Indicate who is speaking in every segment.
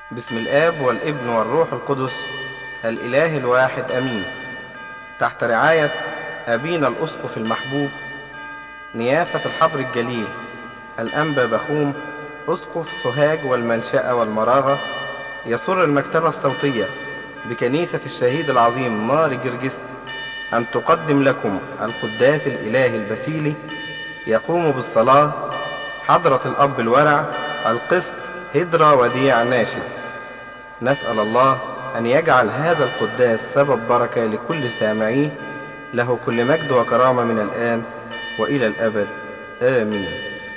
Speaker 1: بسم الآب والابن والروح القدس الإله الواحد أمين. تحت رعاية أبينا الأسقف المحبوب نيافة الحبر الجليل الأنبا بخوم أسقف سوهاج والمنشأة والمراغة، يسر المكتبة الصوتية بكنيسة الشهيد العظيم ماري جرجس أن تقدم لكم القداس الإلهي البسيلي. يقوم بالصلاة حضرة الأب الورع القس هدرا وديع ناشد. نسأل الله أن يجعل هذا القداس سبب بركة لكل سامعيه، له كل مجد وكرامة من الآن وإلى الأبد آمين.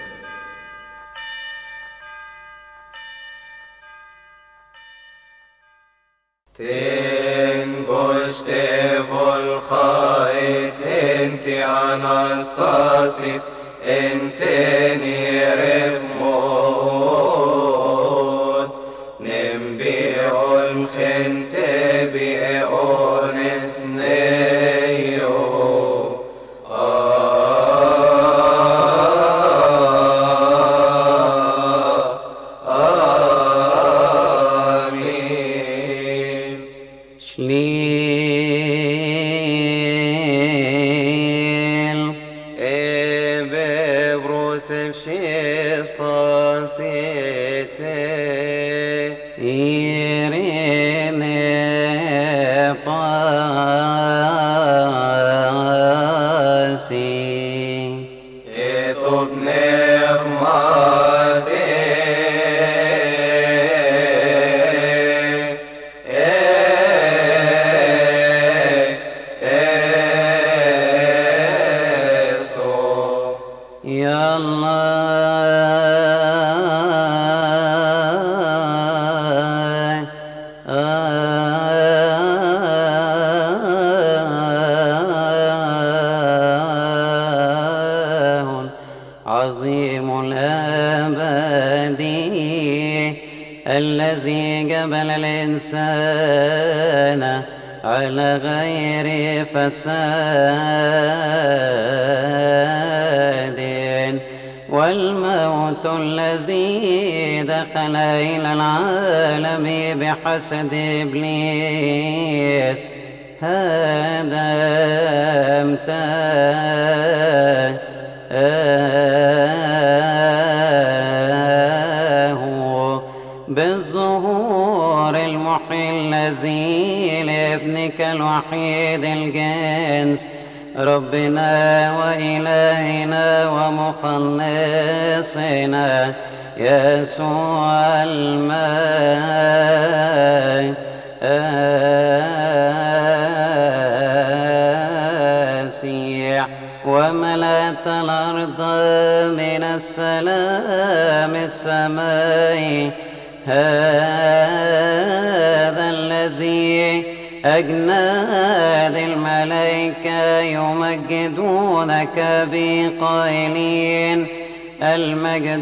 Speaker 2: Tengoște volhait enti anastasis entenire mod nembiol gente biones neo
Speaker 3: Shliel ebe brosef shesasete irene pasi
Speaker 2: etot nehmate
Speaker 3: Ya Allah عظيم الآبادي الذي جبل الإنسان على غير فساد، والموت الذي دخل إلى العالم بحسد إبليس هذا امتاه بالظهور المحيي الذي لابنك الوحيد الجنس ربنا وإلهنا ومخلصنا يسوع المسيح، وملأت الأرض من السلام السماء هذا الذي أجناد الملائكة يمجدونك بقائلين المجد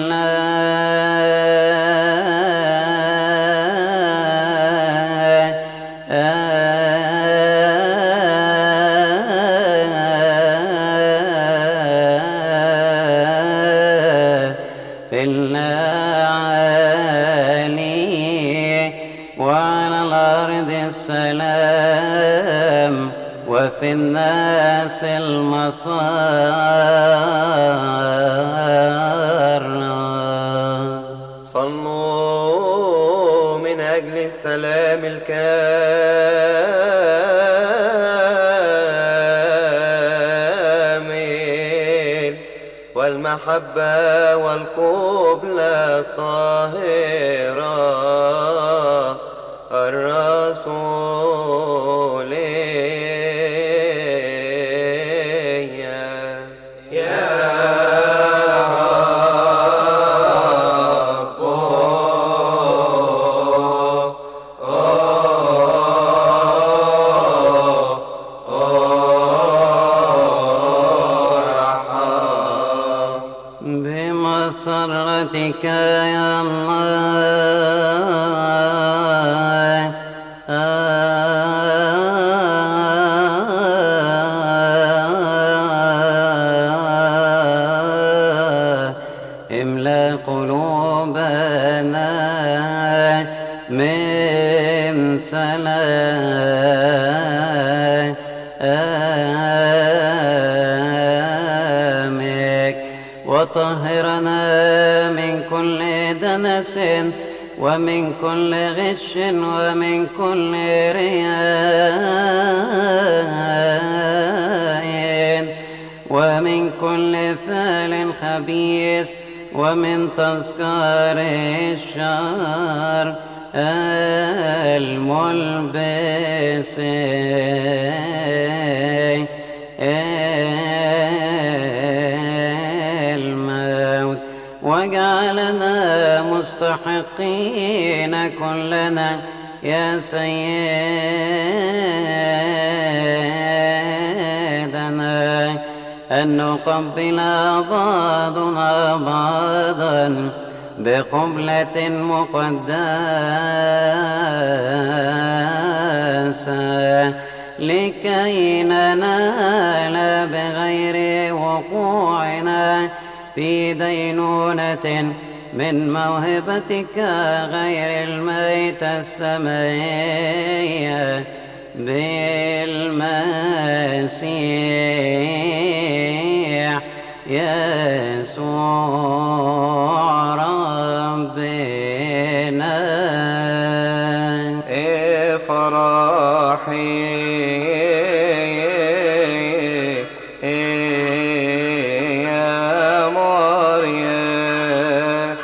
Speaker 3: لله في الأعالي، وعلى الأرض السلام، وفي الناس المسار.
Speaker 2: صلوا من أجل السلام الكامل والمحبة والقبلة الطاهرة الرسولية. يا
Speaker 3: بمسرتك يا الله من سلامك وطهرنا من كل دنس ومن كل غش ومن كل رياء ومن كل فعل خبيث ومن تذكار الشر الملبس الموت وجعلنا مستحقين كلنا يا سيدنا أن نقبل بعضنا بعضا بقبلة مقدسة لكي ننال بغير وقوعنا في دينونة من موهبتك غير الميت السمائية بالمسيح يسوع ربنا.
Speaker 1: افرحي يا مريم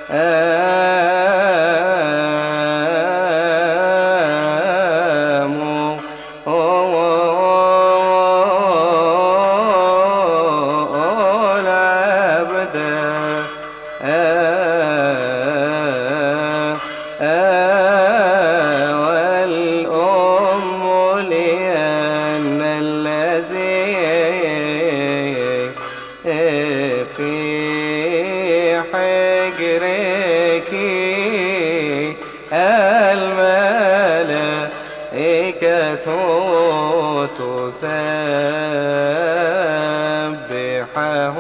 Speaker 1: في حجرك الملائكة تسبحه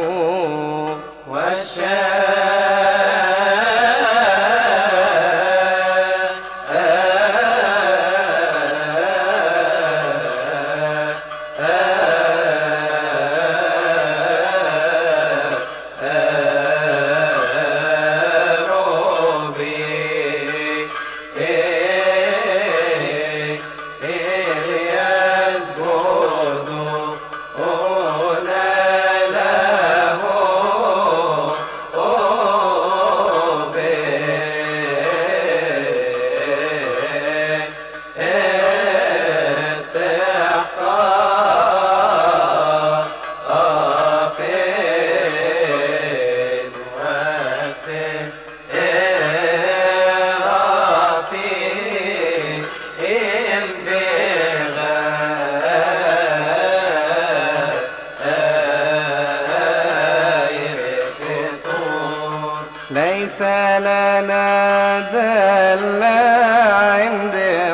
Speaker 1: ليس لنا ذل عند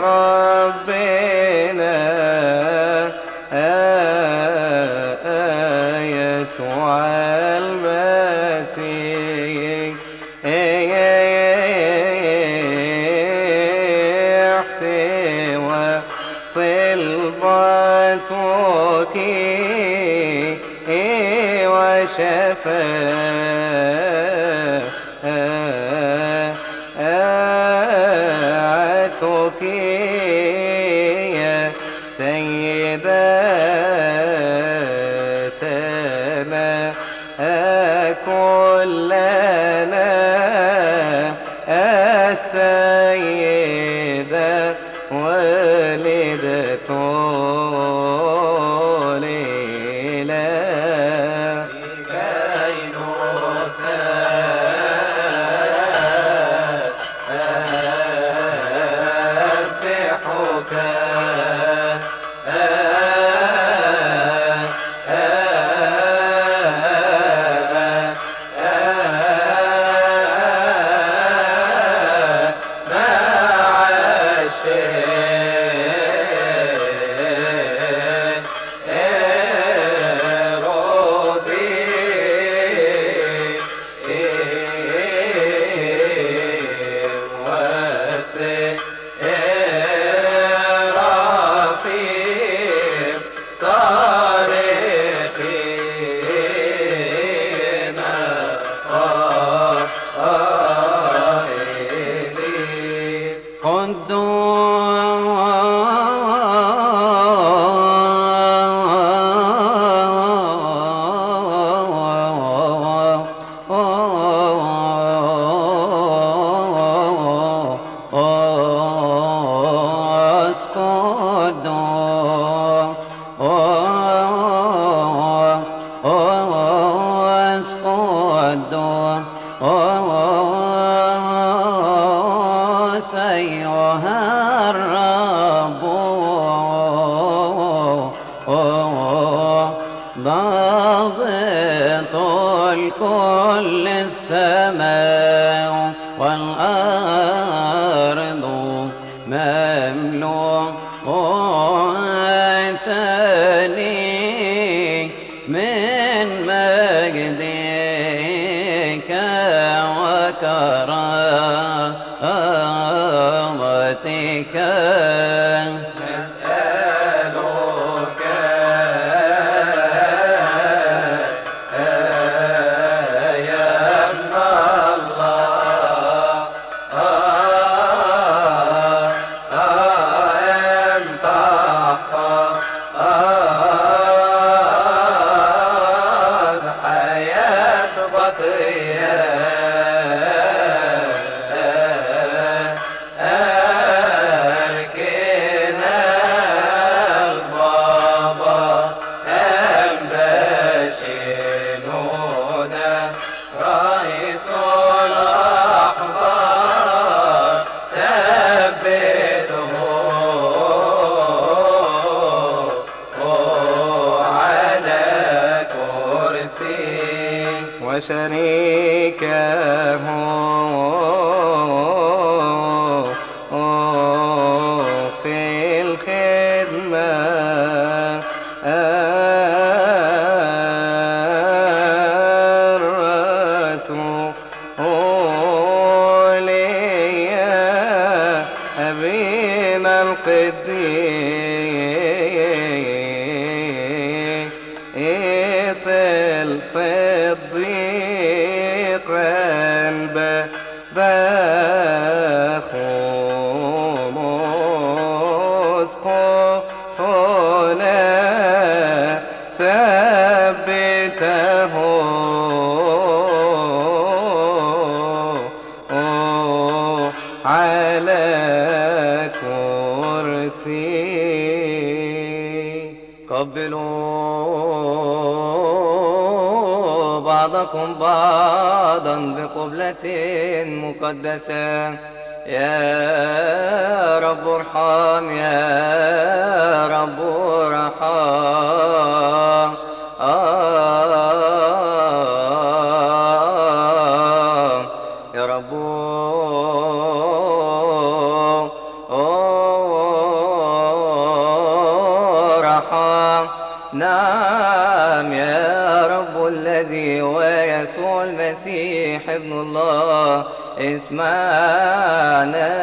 Speaker 1: ربنا يسوع المسيح وصلبتك وشفاعتك يا سيدتنا كلنا السيدة والدة
Speaker 3: أيها الرب ضابط الكل السماء والأرض مملوءتان من مجدك وكرامتك
Speaker 1: وشريكه في الخدمة الرسولية أبينا القديس الصديق بخوموس قفنا ثبته على كرسي. قبلوا بعضكم بعضا بقبلة مقدسة. يا رب ارحم، يا رب ارحم. يا رب ارحم. نعم يا رب الذي هو يسوع المسيح ابن الله اسمعنا.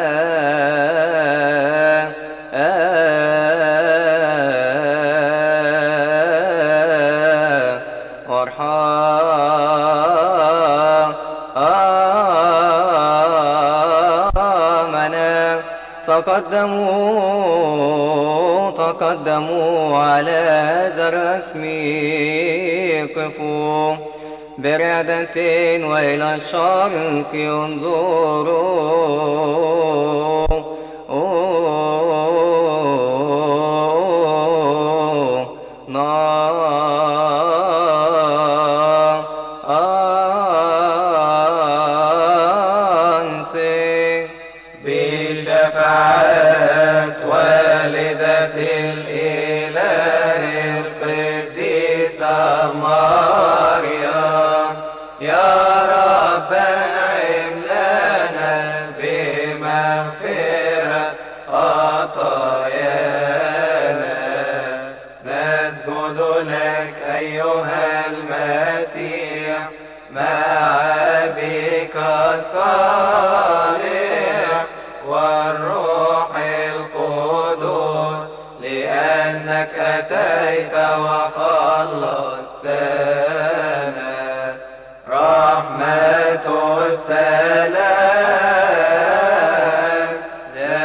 Speaker 1: وارحمنا. تقدموا على هذا الرسم قفوا برعدة وإلى الشرق انظروا. بشفاعة والدة الإله القديسة مريم، يا رب انعم لنا بمغفرة خطايانا. نسجد لك أيها المسيح مع أبيك الصالح والروح القدس، لأنك أتيت وخلصتنا. رحمة السلام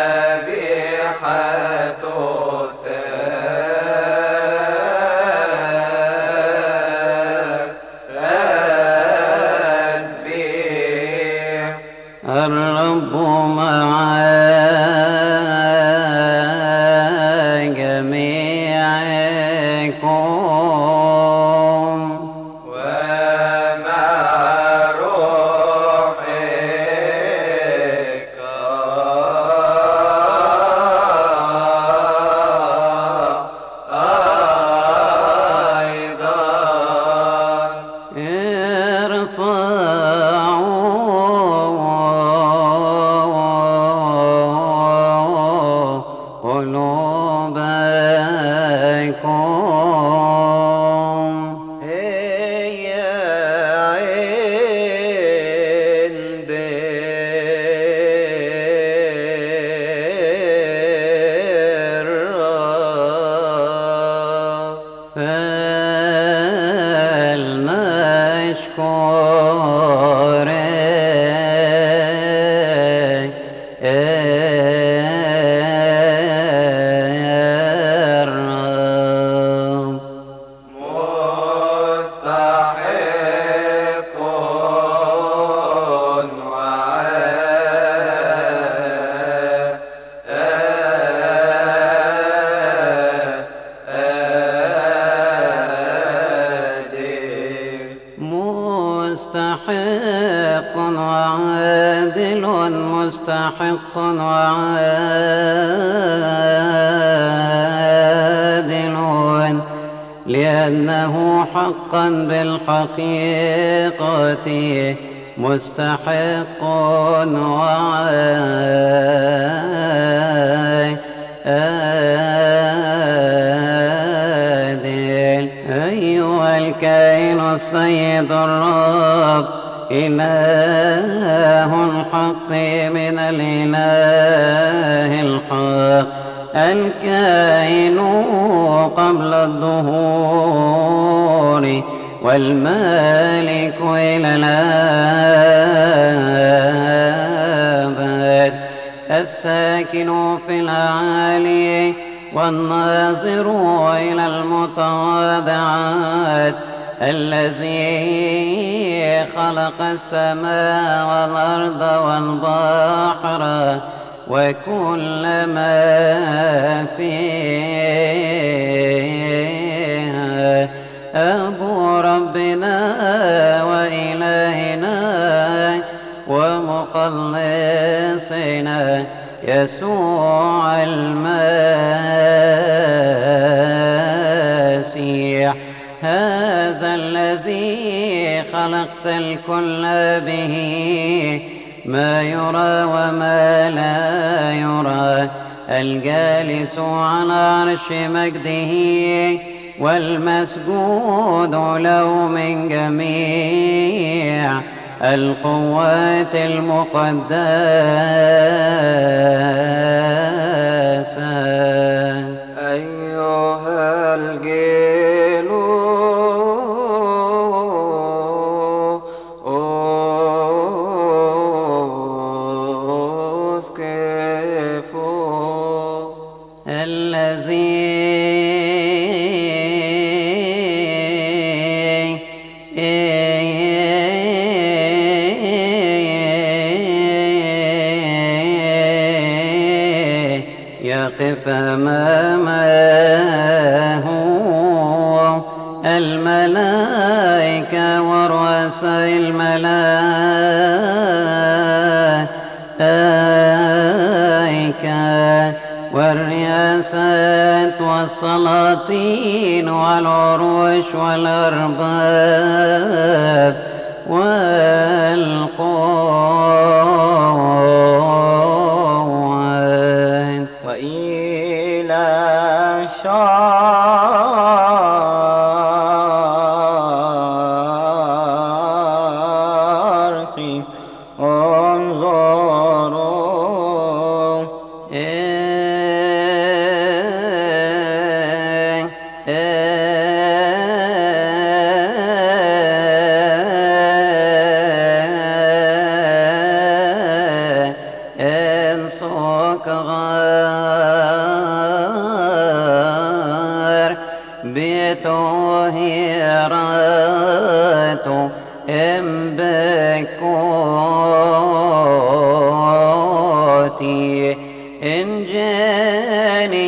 Speaker 3: مستحق وعادل، لأنه حقا بالحقيقة مستحق وعادل. أيها الكائن السيد الرب، إله الحق من الإله الحق، الكائن قبل الظهور والمالك إلى الأبد، الساكن في الأعالي والناظر إلى المتواضعات، الذي خلق السماء والأرض والبحر وكل ما فيها، أبو ربنا وإلهنا ومخلصنا يسوع المسيح، هذا الذي خلقت الكل به، ما يرى وما لا يرى، الجالس على عرش مجده والمسجود له من جميع القوات المقدسة.
Speaker 2: أيها الجيل
Speaker 3: يقف أمامه الملائكة ورؤساء الملائكة والرياسات والسلاطين والعروش والأرباب والقوات،
Speaker 2: وإلى الشرق انظروا،
Speaker 3: انصك غار بيته هيراته امبكوتي، انجاني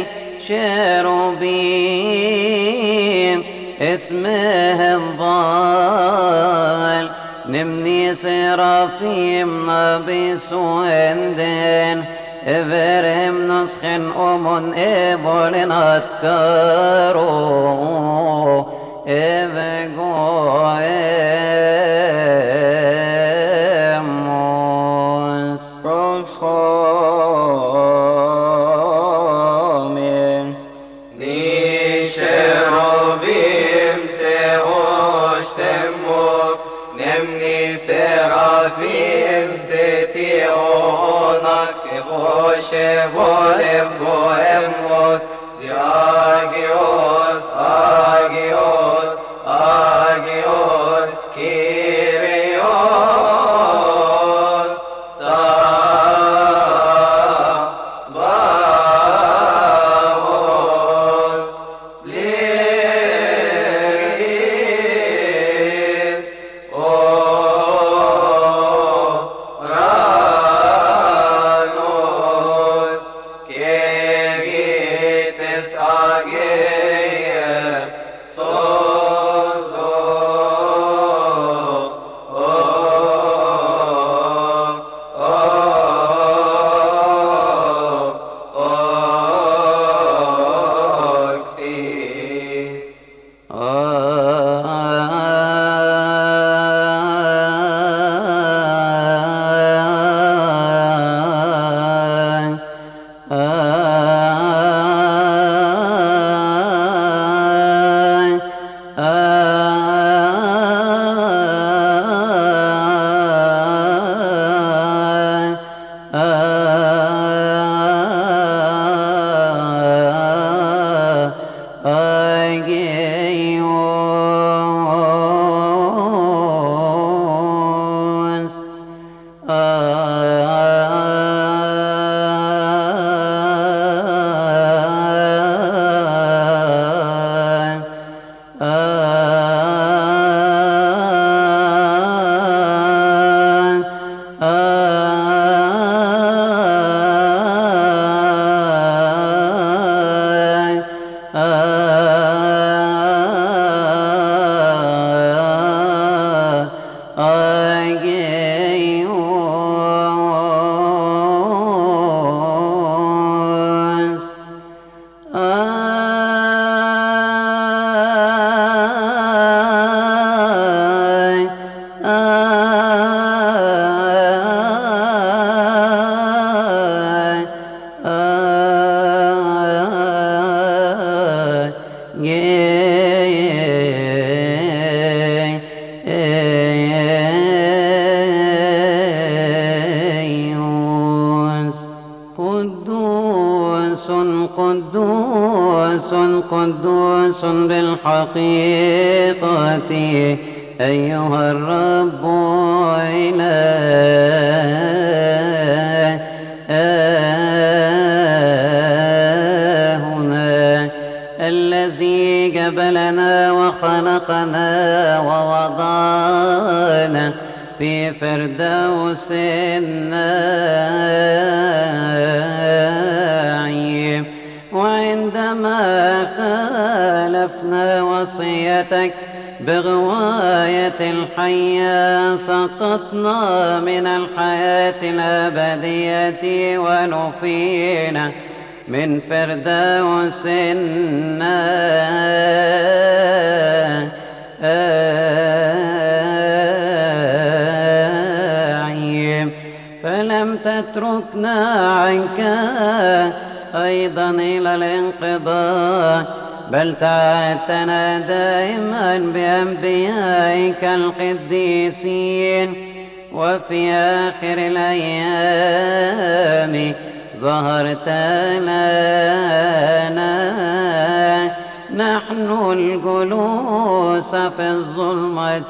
Speaker 3: شروبيم اسمه الضال، نمني سرافيم نبيس وندن افرهم نسخن امون ابولن اتكارو افقو اموس
Speaker 2: رسخومين نيشروبيم تغوشتموك نمني سرافيم ستيونك غوشبولم بوهموس زياغيوس آغيوس آغيوس كيريوس ساباوس ليس أورانوس كيغيتس
Speaker 3: قدوس قدوس قدوس بالحقيقة أيها الرب إلهنا الذي جبلنا وخلقنا ووضعنا في فردوس النعيم. وعندما خالفنا وصيتك بغواية الحياة سقطنا من الحياة الأبدية ونفينا من فردوس النعيم. فلم تتركنا عنك أيضا إلى الانقضاء، بل تعهدتنا دائما بأنبيائك القديسين. وفي آخر الأيام ظهرت لنا نحن الجلوس في الظلمة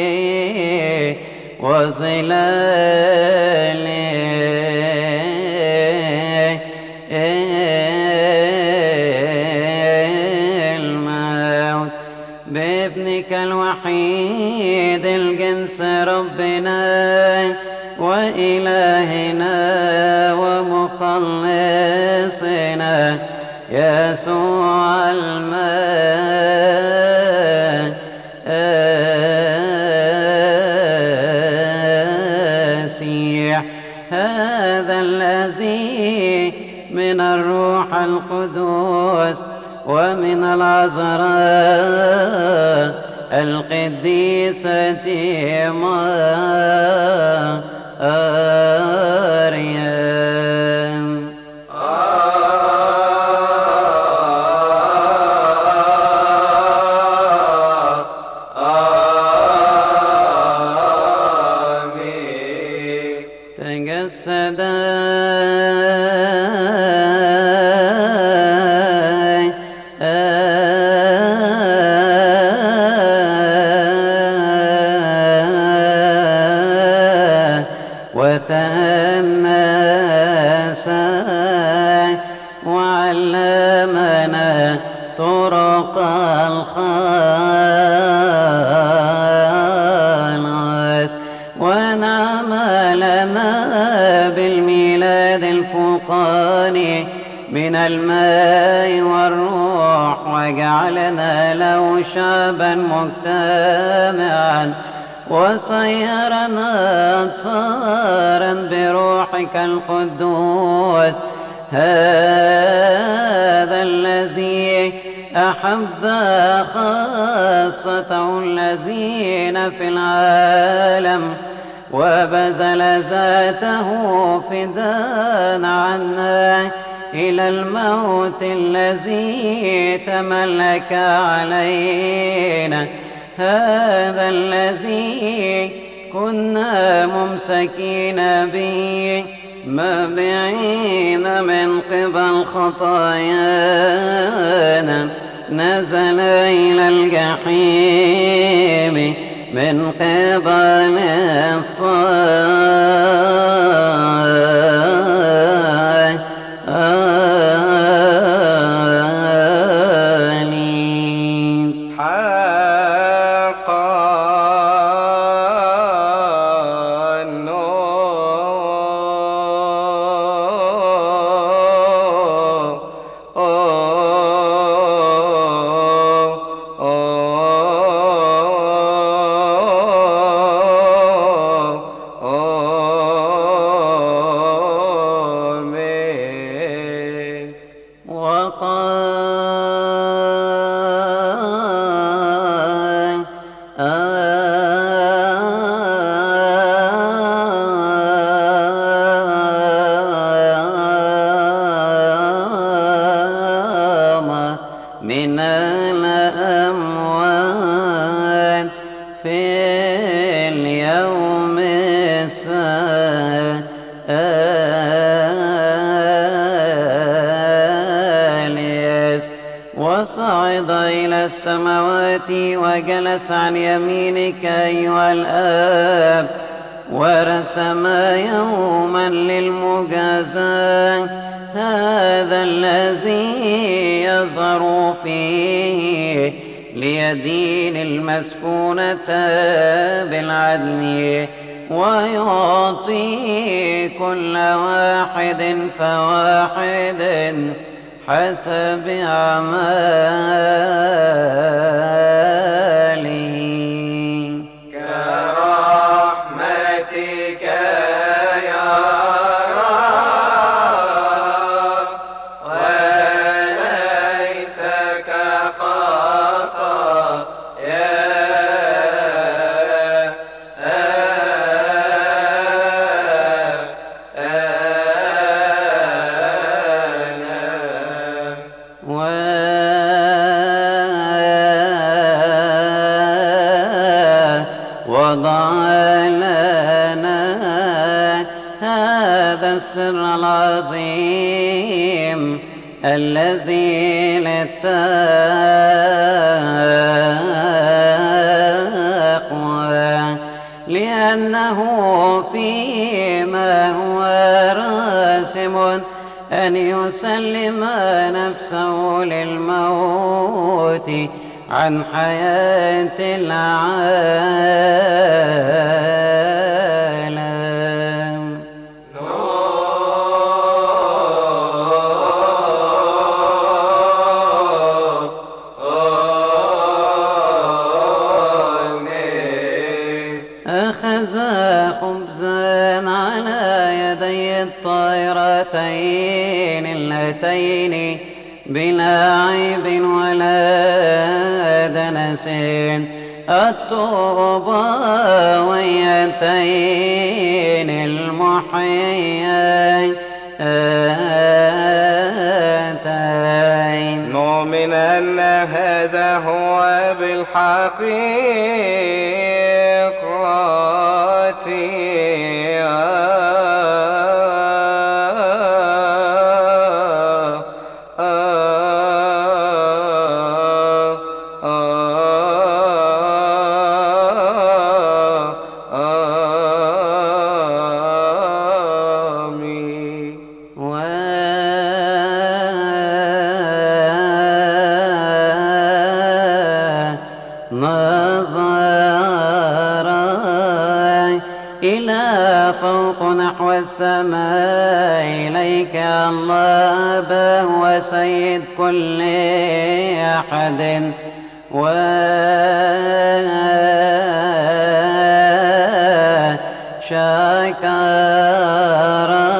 Speaker 3: وظلال الموت بابنك الوحيد الجنس ربنا وإلهنا ومخلصنا يسوع المسيح، هذا الذي من الروح القدس ومن العذراء القديسة مريم. تجسد وتأنس وعلمنا طرق الخلاص، ونعم لنا بالميلاد الفوقاني من الماء والروح، وجعلنا له شعبا مجتمعا وصيرنا أطهارا بروحك القدوس. هذا الذي أحب خاصته الذين في العالم وبذل ذاته فداء عنا إلى الموت الذي تملك علينا. هذا الذي كنا ممسكين به مبعين من قبل خطايانا نزل إلى الجحيم من قبل الصالحين. من الأموات في اليوم وصعد إلى السماوات وجلس عن يمينك أيها الآب، ورسم يوما للمجازاة، هذا الذي يظهر فيه ليدين المسكونة بالعدل، ويعطي كل واحد فواحد حسب أعماله.
Speaker 2: كرحمتك يا رب، وليس
Speaker 3: وضع لنا هذا السر العظيم الذي للتقوى، لأنه فيما هو راسم أن يسلم نفسه للموت عن حياة العالم. أخذ خبزا على يدي الطائرتين اللتين بلا عيب ولا دنس، الطوباويتين المحييتين،
Speaker 1: نؤمن أن هذا هو بالحقيقة
Speaker 3: إلى فوق نحو السماء، إليك الله أبا وسيد كل أحد، وشكرا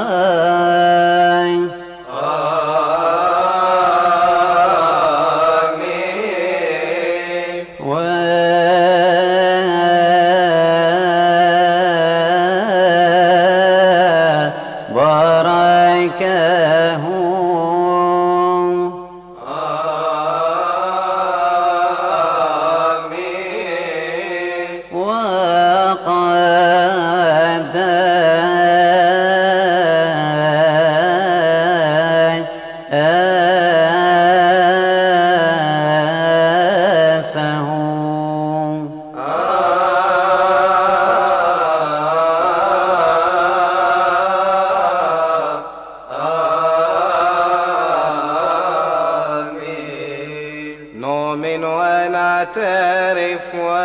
Speaker 1: نؤمن ونعترف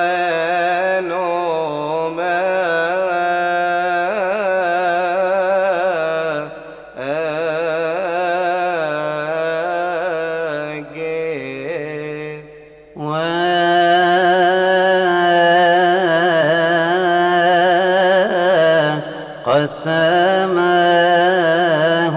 Speaker 3: قسمه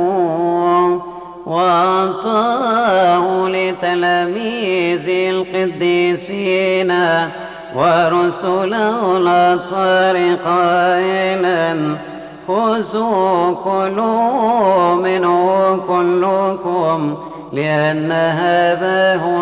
Speaker 3: وأعطاه لتلاميذ القديسين ورسله الأطهار قائلا: خذوا كلوا منه كلكم، لأن هذا هو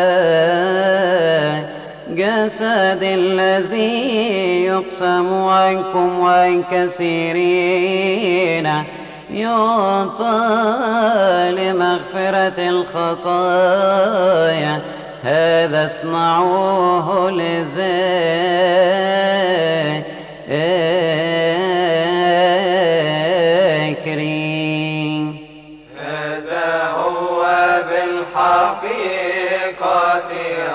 Speaker 3: جسد الذي يقسم عنكم وعن كثيرين، يعطى لمغفرة لمغفرة الخطايا، هذا اصنعوه لذكري.
Speaker 2: هذا هو بالحقيقة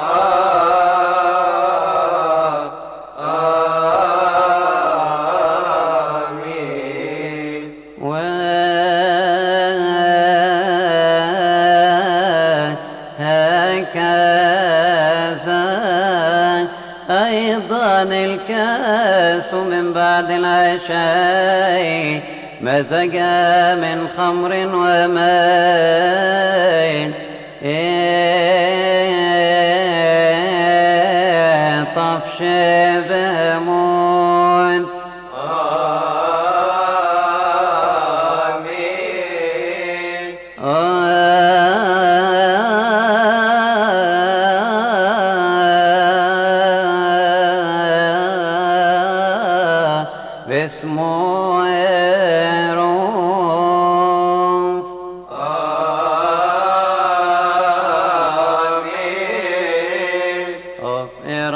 Speaker 2: آمين.
Speaker 3: وهكذا أيضا الكاس من بعد العشاء مزجا من خمر وماء طفش بهمون.
Speaker 2: آمين.
Speaker 3: باسمه روح.
Speaker 2: آمين.
Speaker 3: أفرج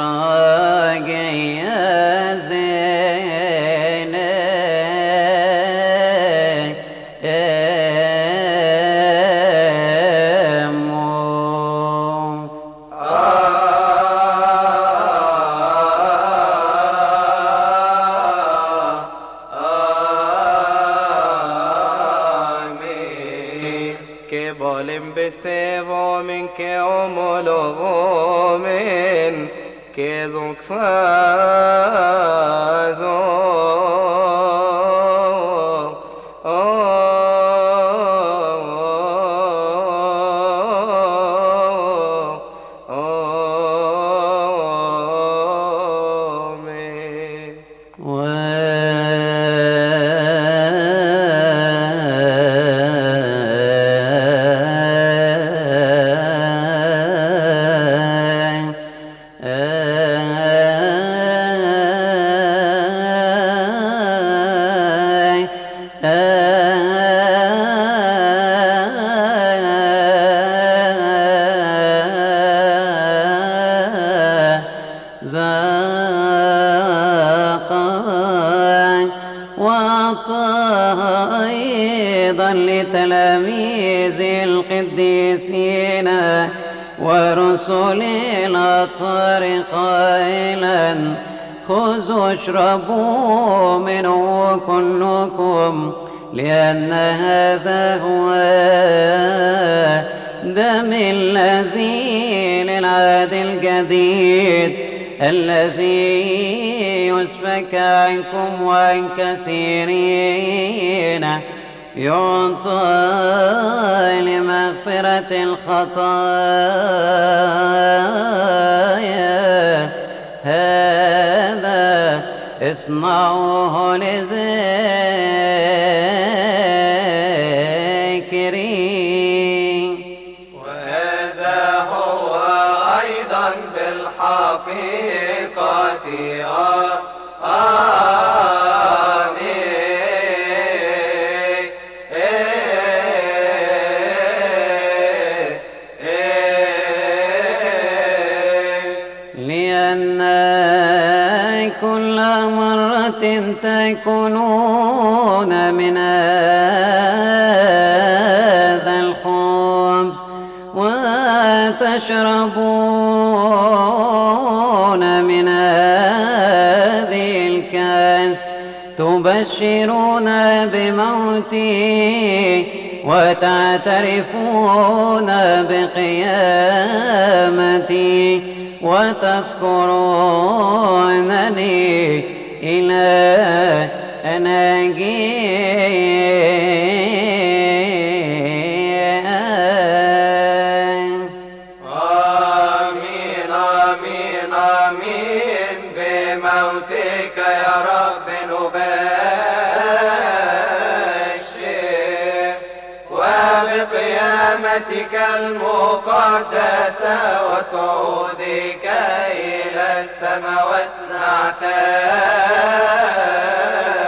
Speaker 1: Kevolim besevo min ke omologomen ke doksazo وأعطاها أيضا لتلاميذ القديسين ورسل الأطهار قائلا خذوا اشربوا منه كلكم لأن هذا هو دم الذي للعهد الجديد الذي يسفك عنكم وعن كثيرين يعطى لمغفرة الخطايا، هذا اصنعوه لذكري.
Speaker 2: وهذا هو أيضا بالحقيقة
Speaker 3: لأن كل مرة تأكلون من هذا الخبز وتشربون من هذه الكأس تبشرون بموتي وتعترفون بقيامتي وتذكرونني إلى أن
Speaker 2: آمين آمين آمين. بموتك يا رب نبشر وبقيامتك المقدسة وصعودك إلى السماوات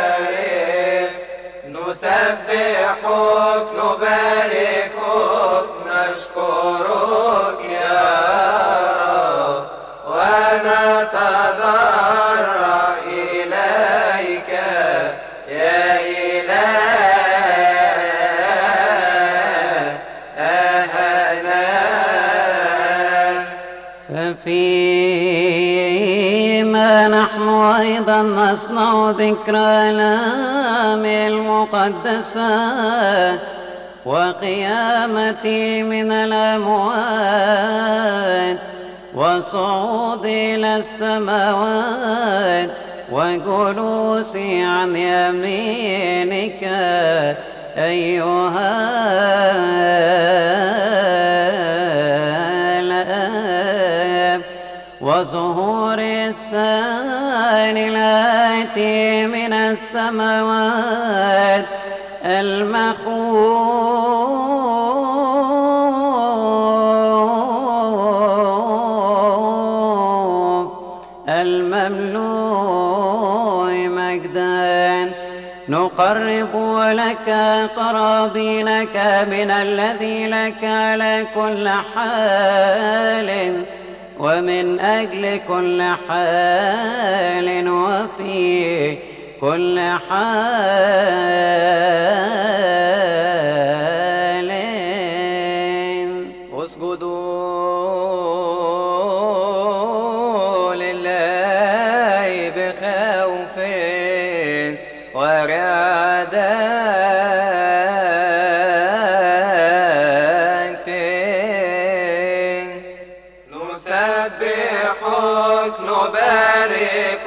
Speaker 2: نعترف نسبحك نباركك
Speaker 3: فيما نحن أيضا نصنع ذكرى الآلام المقدسة وقيامتي من الأموات وصعود إلى السماوات وجلوسي عن يمينك أيها الآب وظهور الثاني الآتي من السماوات المملوء مجدا نقرب لك قرابينك من الذي لك على كل حال ومن أجل كل حال وفي كل حال اسجدوا لله بخوف ورعدة
Speaker 2: نسبحك نباركك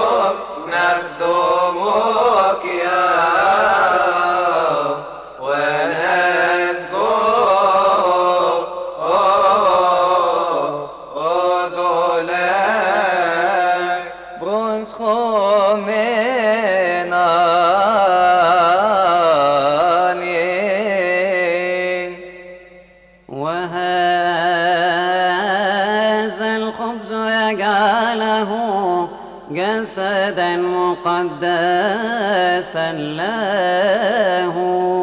Speaker 2: نخدمك يا
Speaker 3: وهذا الخبز يجعله جسدا مقدسا له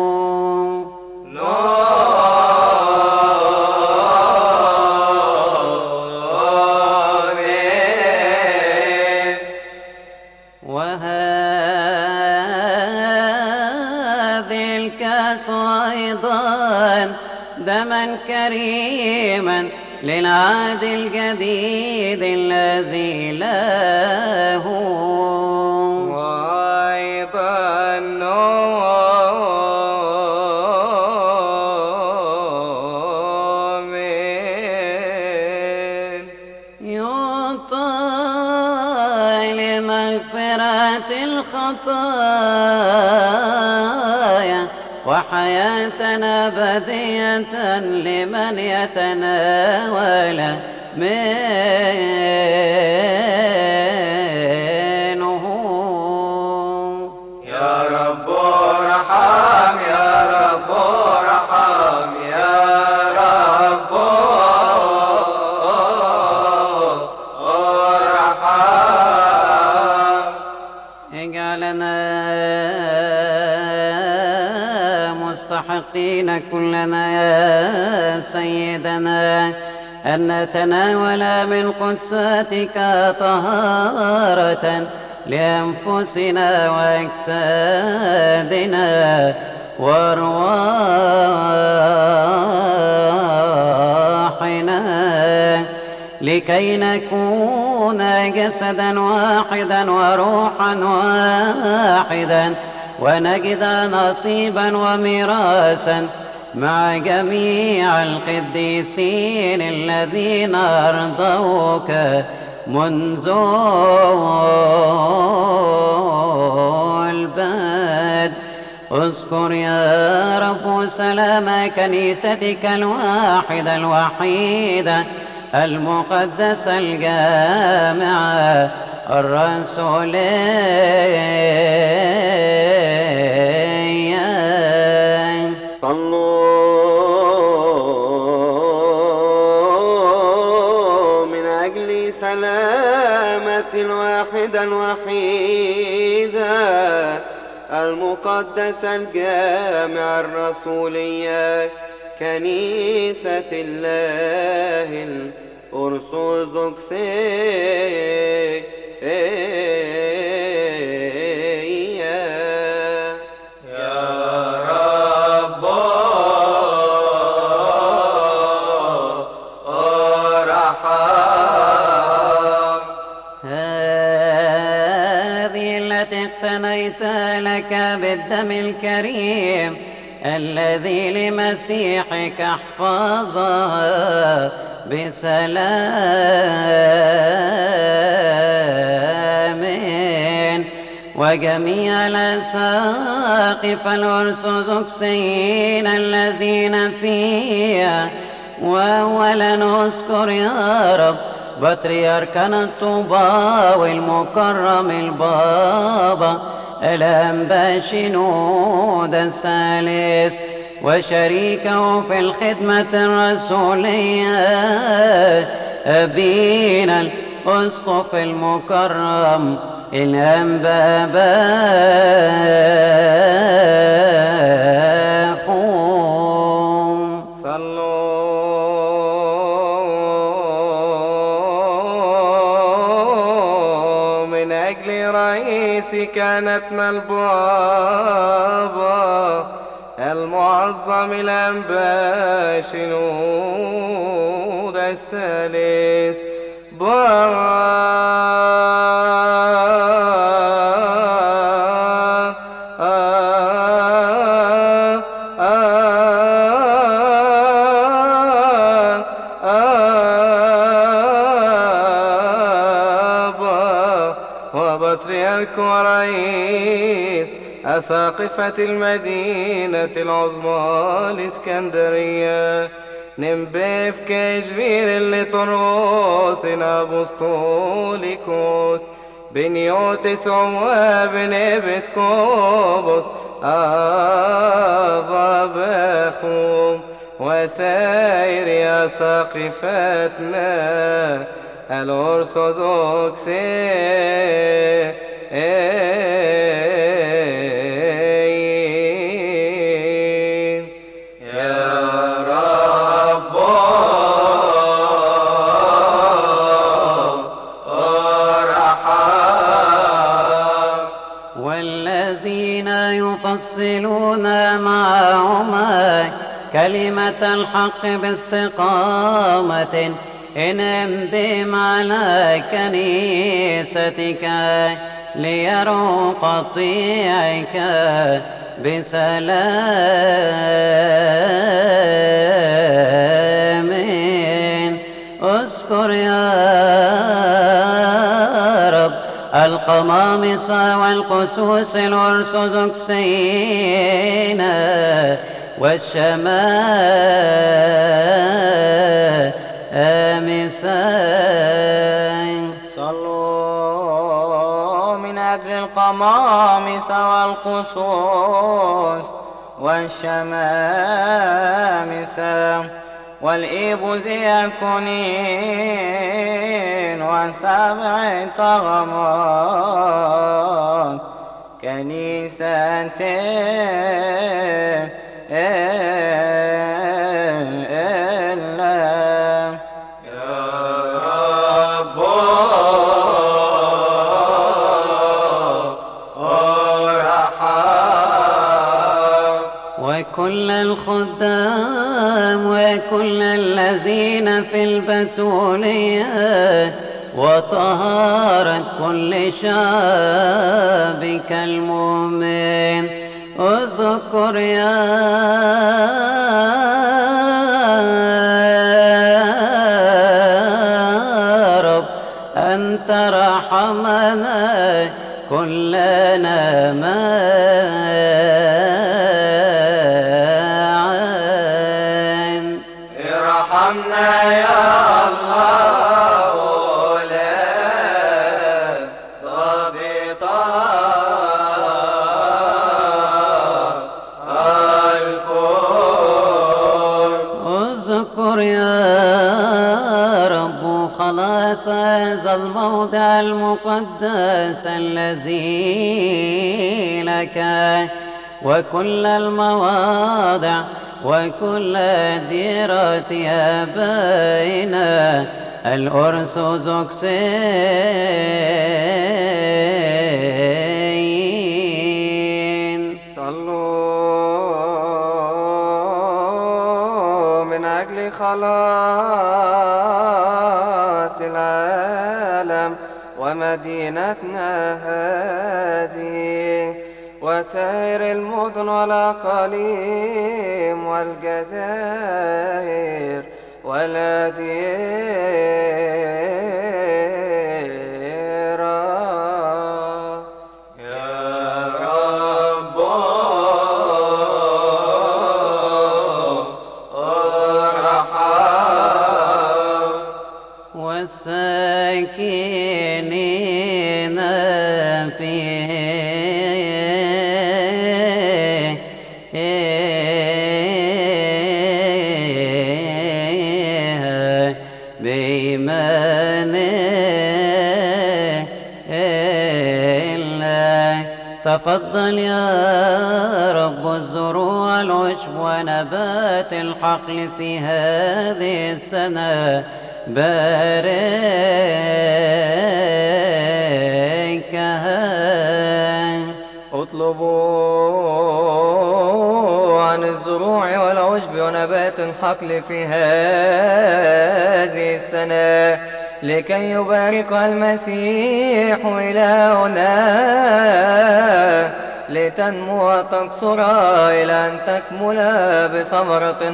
Speaker 3: وهذه الكأس أيضا دما كريما للعهد الجديد الذي له
Speaker 2: وأيضا نؤمن
Speaker 3: يعطى لمغفرة الخطايا وحياة أبدية لمن يتناول منه
Speaker 2: يا رب ارحم يا رب ارحم يا رب ارحم
Speaker 3: اجعلنا مستحقين كلنا يا سيدنا أن نتناول من قدساتك طهارة لأنفسنا وأجسادنا وأرواحنا لكي نكون جسدا واحدا وروحا واحدا ونجد نصيبا وميراثا مع جميع القديسين الذين أرضوك منذ البدء. اذكر يا رب سلام كنيستك الواحدة الوحيدة المقدسة الجامعة الرسولية.
Speaker 4: صلوا من أجل سلامة الواحدة الوحيدة المقدسة الجامعة الرسولية كنيسة الله الأرثوذكسية.
Speaker 2: يا رب ارحم
Speaker 3: لك بالدم الكريم الذي لمسيحك احفظها بسلام، وجميع الأساقفة الأرثوذكسيين الذين فيها، وأولا نذكر يا رب بطريركنا الطوباوي المكرم البابا الأنبا شنودة الثالث، وشريكه في الخدمة الرسولية أبينا الأسقف المكرم الأنبا باخوم.
Speaker 2: صلوا من أجل رئيس كهنتنا البابا المعظم الأنبا شنودة الثالث وبطريرك ورئيس أساقفة المدينة العظمى الإسكندرية نمبيف كجبير اللي طروس أبوسطوليكوس بنيوتس وابن إبسكوبوس آبا بخوم وسائر يا ساقفتنا الأرثوذكسيين. يا رب ارحم.
Speaker 3: والذين يفصلون معهما كلمة الحق باستقامة انعم بهم على كنيستك ليروا قطيعك بسلام. اذكر يا رب القمامسة والقسوس الأرثوذكسيين والشمامسة.
Speaker 2: صلوا من أجل القمامسة والقسوس والشمامسة والإبوذيكونين وسبع طغمات كنيسة الله. يا رب ارحم.
Speaker 3: وكل الخدام وكل الذين في البتولية وطهارة كل شعبك المؤمن اذكر يا رب أن ترحمنا كلنا معا.
Speaker 2: ارحمنا يا الله ولا ضابطا الكون.
Speaker 3: اذكر يا رب خلاص هذا الموضع المقدس الذي لك وكل المواضع وكل ديرة آبائنا الأرثوذكسيين.
Speaker 2: صلوا من أجل خلاص العالم ومدينتنا هذه وسائر المدن والأقاليم والجزائر والأديرة.
Speaker 4: يا رب ارحم
Speaker 3: والساكنين فيها بإيمان الله. تفضل يا رب الزروع والعشب ونبات الحقل في هذه السنة، باركها.
Speaker 2: اطلبوا عن الزروع والعشب ونبات الحقل في هذه السنة لكي يباركها المسيح إلهنا، لتنمو وتكثر إلى أن تكمل بثمرة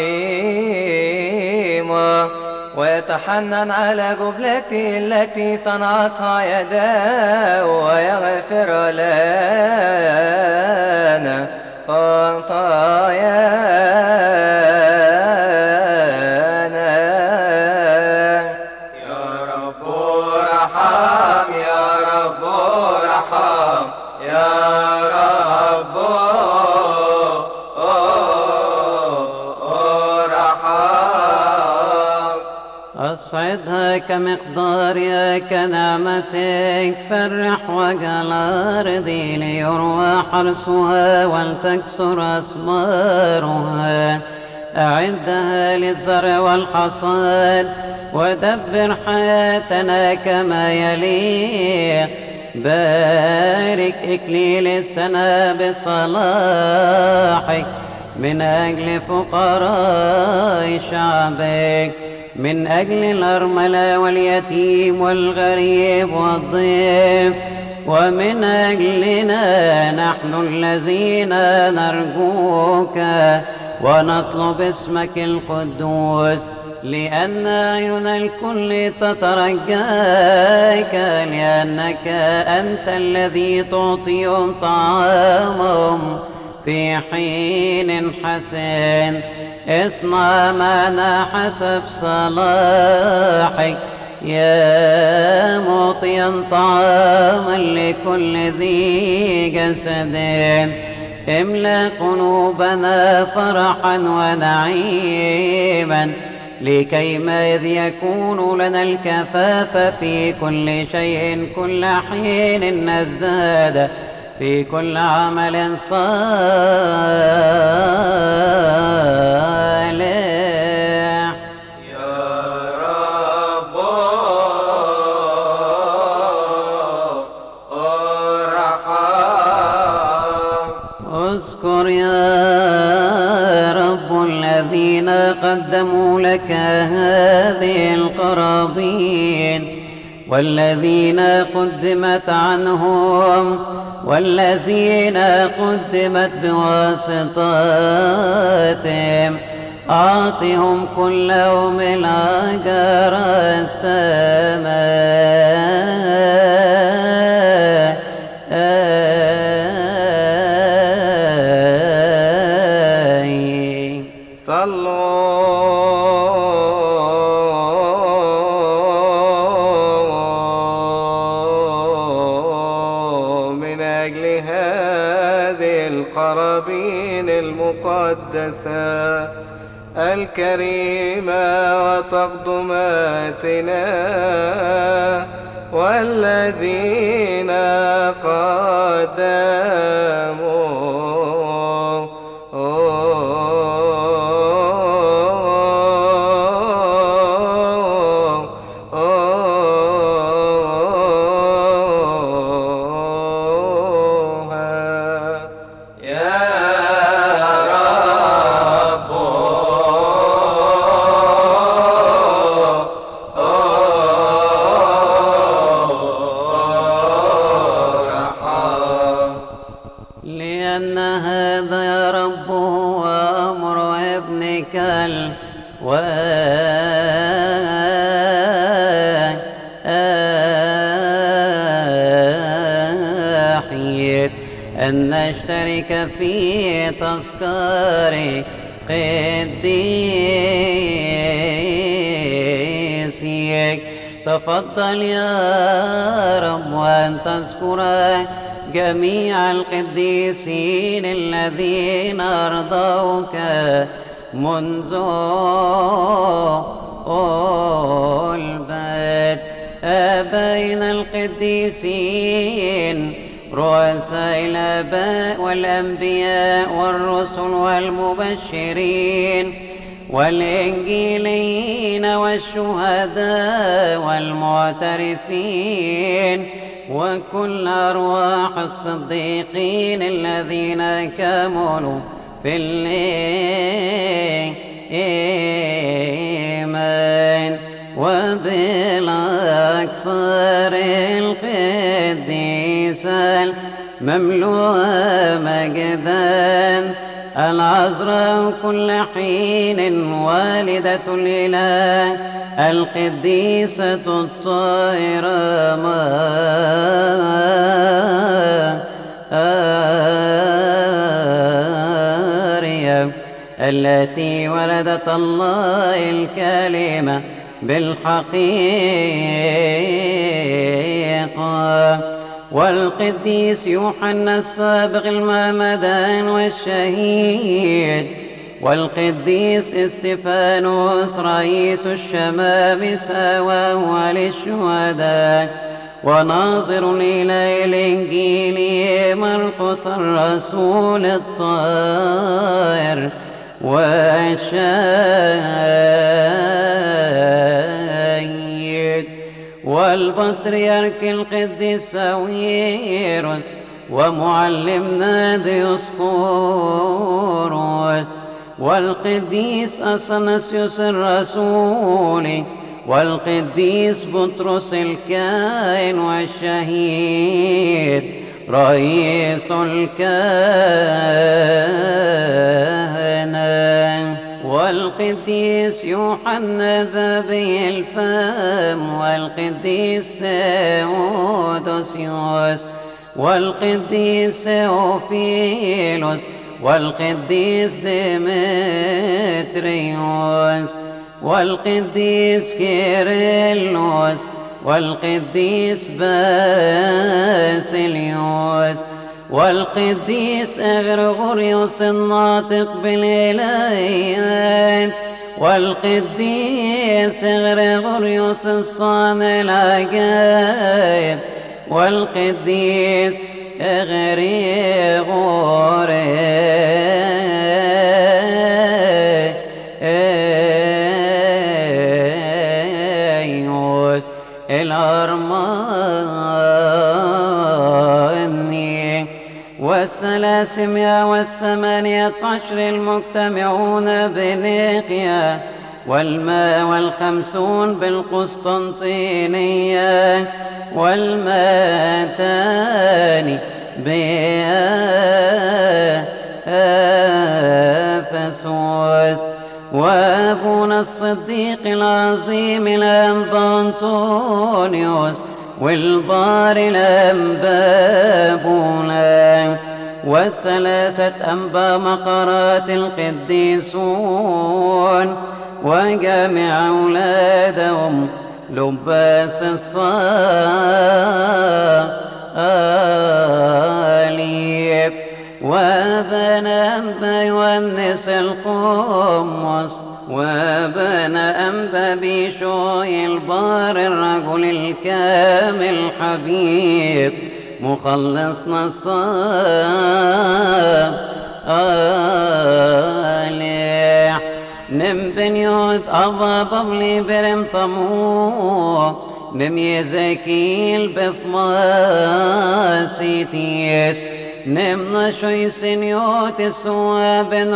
Speaker 2: عظيمة، ويتحنن على جبلته التي صنعتها يداه، ويغفر لنا خطايانا.
Speaker 4: يا رب ارحم يا رب ارحم يا رب ارحم.
Speaker 3: أصعدها كمقدارها كنعمتك، فرح وجه الأرض ليروى حرثها ولتكثر أثمارها. أعدها للزرع والحصاد، ودبر حياتنا كما يليق. بارك إكليل السنة بصلاحك من أجل فقراء شعبك، من أجل الأرملة واليتيم والغريب والضيف، ومن أجلنا نحن الذين نرجوك ونطلب اسمك القدوس، لأن أعين الكل تترجاك، لأنك أنت الذي تعطيهم طعامهم في حين حسن. اصنع معنا حسب صلاحك يا معطيا طعاما لكل ذي جسد. املأ قلوبنا فرحا ونعيما، لكيما إذ يكون لنا الكفاف في كل شيء كل حين نزداد في كل عمل صالح.
Speaker 4: يا رب ارحم.
Speaker 3: اذكر يا رب الذين قدموا لك هذه القرابين، والذين قدمت عنهم، والذين قدمت بواسطاتهم. أعطهم كل يوم الأجر السماء.
Speaker 2: صلوا من أجل هذه القرابين المقدسة الكريمة وتقدماتنا، والذين قدموا
Speaker 3: الهيكل وأحييت أن نشترك في تذكار قديسيك. تفضل يا رب وأن تذكر جميع القديسين الذين أرضوك منذ البدء، آبائنا القديسين رؤساء الآباء والأنبياء والرسل والمبشرين والإنجيليين والشهداء والمعترفين وكل أرواح الصديقين الذين كملوا في الإيمان، وبالأكثر القديسة المملوءة مجدا العذراء كل حين والدة الإله القديسة الطاهرة مريم التي ولدت الله الكلمة بالحقيقة، والقديس يوحنا السابق المعمدان والشهيد، والقديس استفانوس رئيس الشمامسة وهو للشهداء، وناظر إلى الإنجيل مرقس الرسول الطاهر والشهيد، والبطريرك القديس ساويرس ومعلمنا ديوسقوروس، والقديس أثناسيوس الرسول، والقديس بطرس الكاهن والشهيد رئيس الكهنة، والقديس يوحنا ذبي الفم، والقديس ثيودوسيوس، والقديس ثيوفيلوس، والقديس ديمتريوس، والقديس كيرلس، والقديس باسيليوس، والقديس غرغوريوس الناطق بالإلهيات، والقديس غرغوريوس الصانع العجائب، والقديس غريغوريوس الأرماني، والثلاثمائة والثمانية عشر المجتمعون بنيقيا، والمائة بالقسطنطينية، والمائتان بأفسس، وأبونا الصديق العظيم الأنبا أنطونيوس، والبار الأنبابولا، والثلاثة أنبا مقرات القديسون، وجميع أولادهم لباس الصليب، وابن أنبا يونس القمص، وابن أنبا بيشوي البار الرجل الكامل حبيب مخلصنا الصالح، نم بنيوت أبا ببلي برم طمو، نم يزكيل بفماسيتيس، نم نشوي سنيوت السوا بن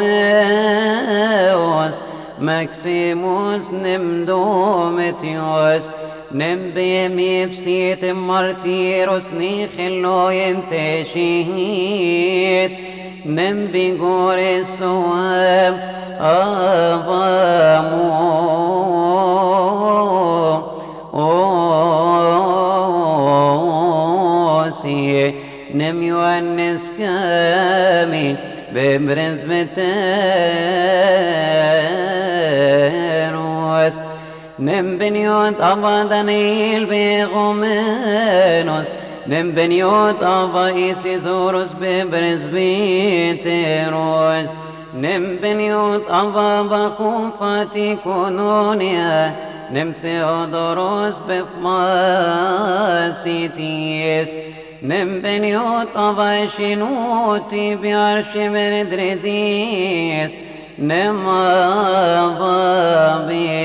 Speaker 3: روميوس، ماكسيموس نم دومتيوس، نم بيمي بسيت مرتيروس نيخلو ينتشيهيت، نم بجور السواب أباموسي نم يونس كامي ببرز بتروس نم بنيوت أبا دانيل بغمنوس نم بنيوت أبا إيسيزوروس ببرز بتروس نم بنيوت أبا بخوفاتي كونونيا نم ثيودوروس بفماسيتيس نم بنيوت أبا شنوتي بعرش من دريديس نم أبا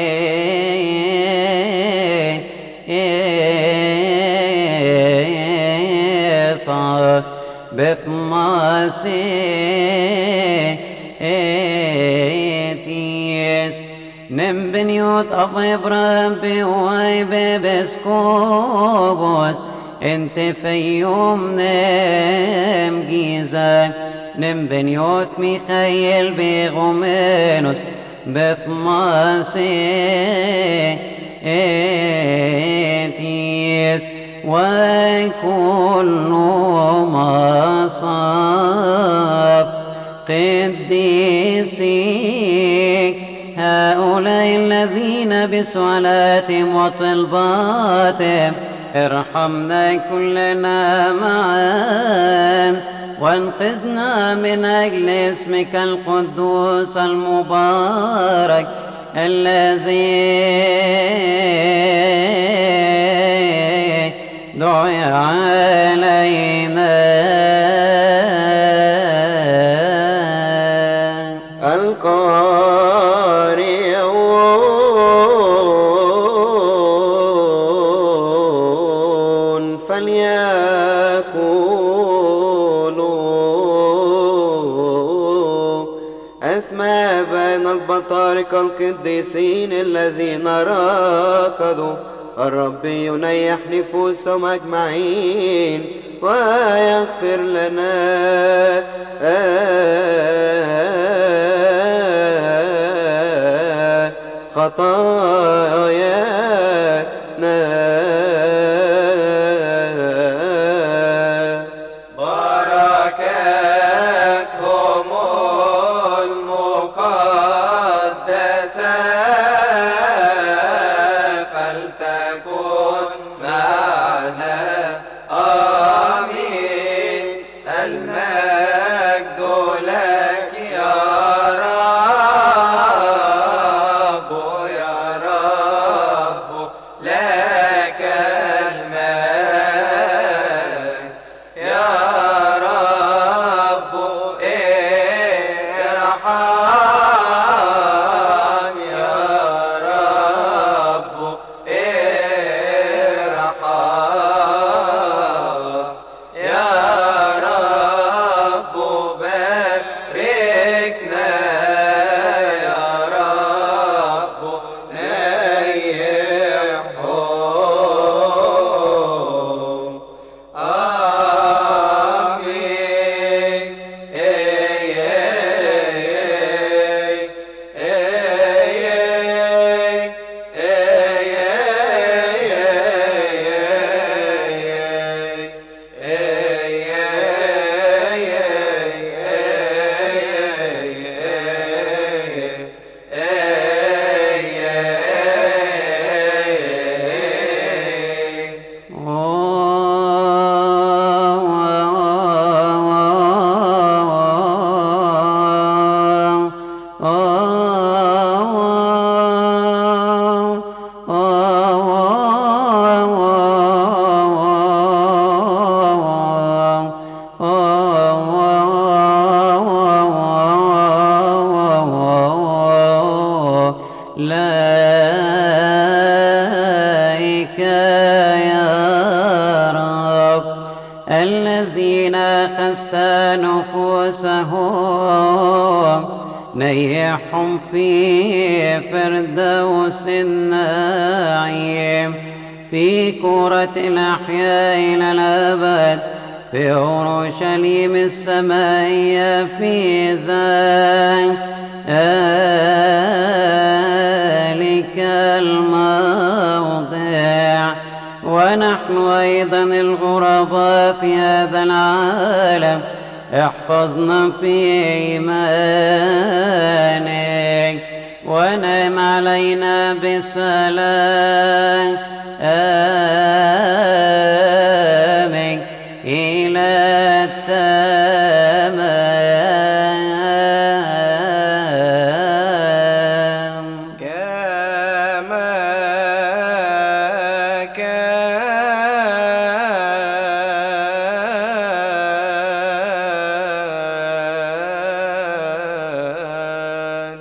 Speaker 3: بيصا بفماسيتيس نم بنيوت أبا إبراهيم بواي بسكوبوس انت في يوم نم جيزان نم بنيوت ميخايل بغمينوس بفماسيتيس وكل مصاب قديسيك هؤلاء الذين بسؤالاتهم وطلباتهم ارحمنا كلنا معا وانقذنا من أجل اسمك القدوس المبارك الذي دعي علينا
Speaker 5: القارئون فليقولوا أسماء بين البطاركة القديسين الذين راكضوا الرب ينيح نفوسهم أجمعين ويغفر لنا خطايانا.
Speaker 4: بركاتهم المقدسة فلتكن معنا آمين. المجد لك يا رب يا رب لك المجد يا رب ارحم يا رب ارحم يا رب باركنا يا رب نيحهم آمين.
Speaker 3: لائك يا رب الذين أخذت نفوسهم نيحهم في فردوس النعيم في كرة الأحياء إلى الأبد في أورشليم السمائية في ذلك الموضع. ونحن أيضا الغرباء في هذا العالم احفظنا في إيمانك ونعم علينا بسلامك إلى التمام
Speaker 1: كما كان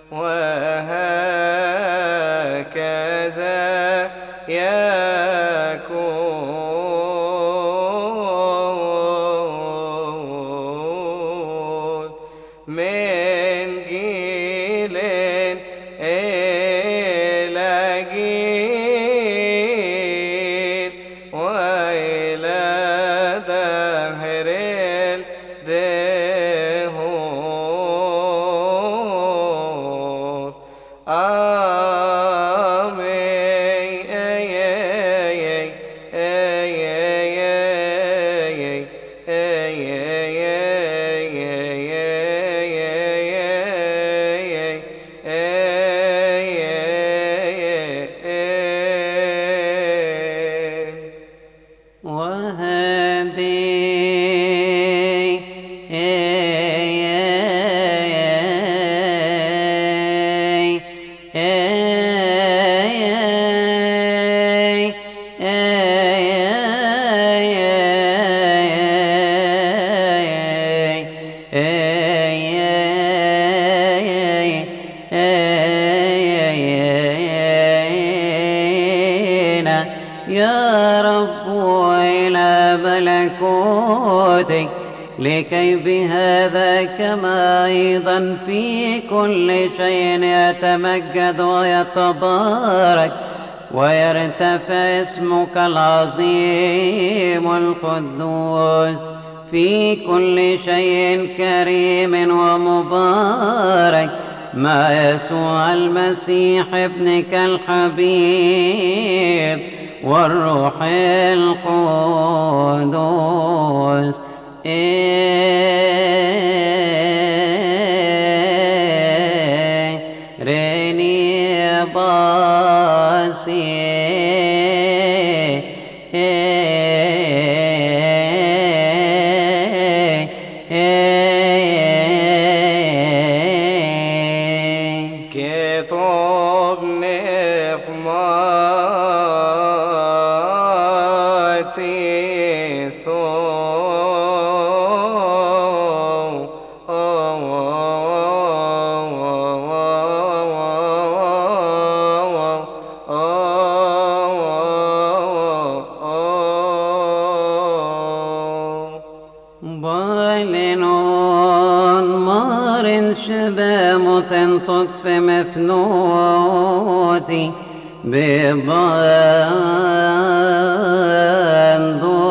Speaker 1: وهكذا يكون من جيل إلى جيل وإلى دهر الدهور. يا رب إلى ملكوتك لكي بهذا كما أيضا في كل شيء يتمجد ويتبارك ويرتفع اسمك العظيم القدوس في كل شيء كريم ومبارك مع يسوع المسيح ابنك الحبيب والروح القدوس ريني باسي كتبني في ماتي بالنون مار شبامة تطف مفنوتي ببان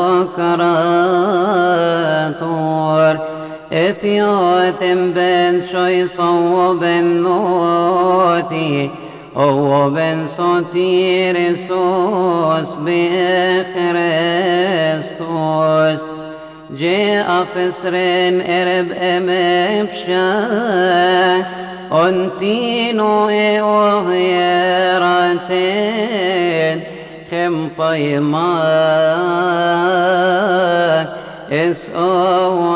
Speaker 1: ذكراتور إثيوت بن شيصو بن نوتي أو بن صوتير سوس بخريستوس جاء فسرين إرب أمبشا أنتينو وغيرتين خم طيمات اسأو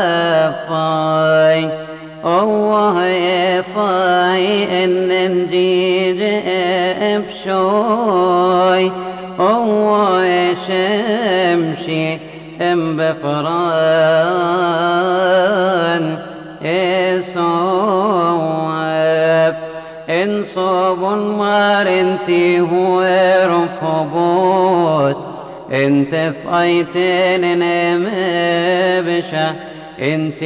Speaker 1: وفاي أوه يفاي إن نجيج أبشوي أوه يشمشي ام بفران إصواب إنصاب مار انتي هو رفبوس انت فايتين نمبشا انت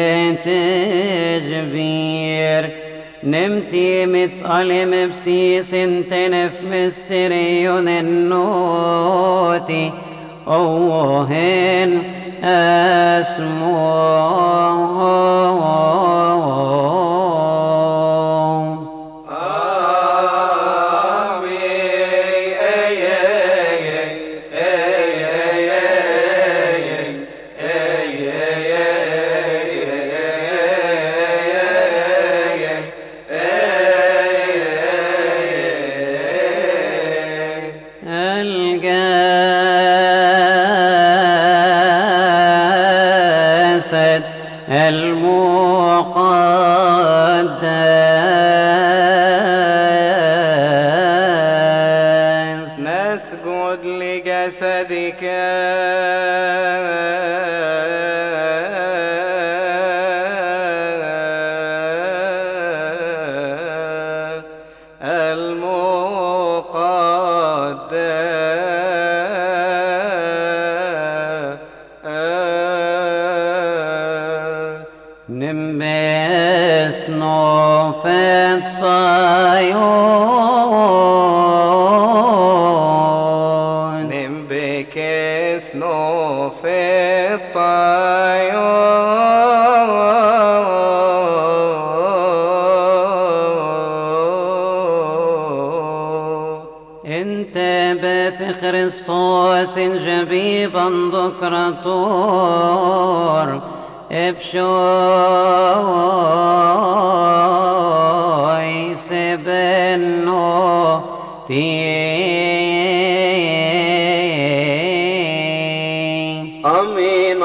Speaker 1: متجبير نمتي مثقل مبسيس انت نف مستريون النوتي أوهن
Speaker 3: الجسد المقدس
Speaker 2: نسجد لجسدك المقدس
Speaker 3: نمس نوف الصيون
Speaker 2: نمبكس نوف الطيور
Speaker 3: انت بفخر الصوص جبيبا ذكرتور ابشوي سبنو تي
Speaker 5: آمين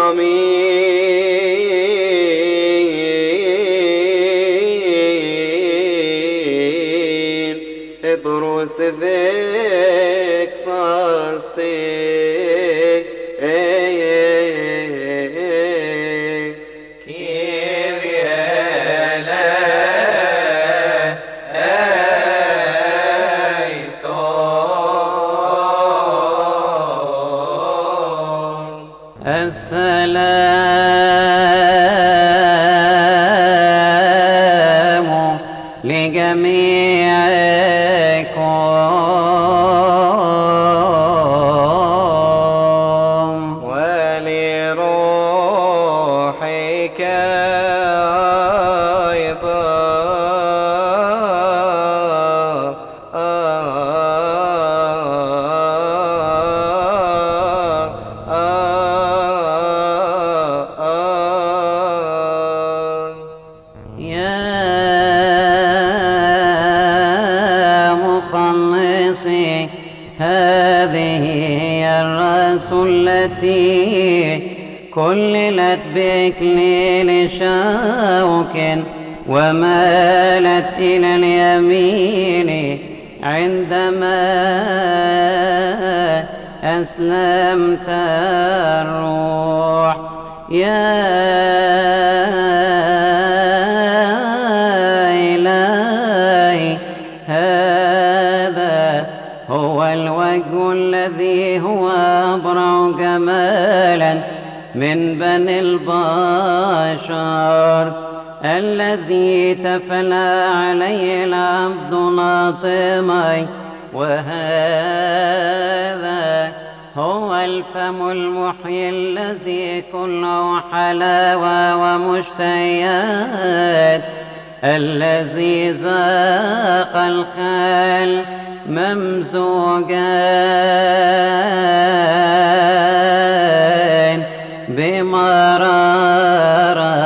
Speaker 5: آمين ابروس فيك فاستي
Speaker 3: السلام لجميعكم
Speaker 2: ولروحك
Speaker 3: هذه هي الرأس التي كللت بإكليل شوك ومالت إلى اليمين عندما أسلمت الروح يا إلهي هذا هو الوجه الذي هو أبرع جمالا من بني البشر الذي تفنى عليه العبد ناطمي وهذا هو الفم المحيي الذي كله حلاوة ومشتهيات الذي ذاق الخال ممزوجان بمرارة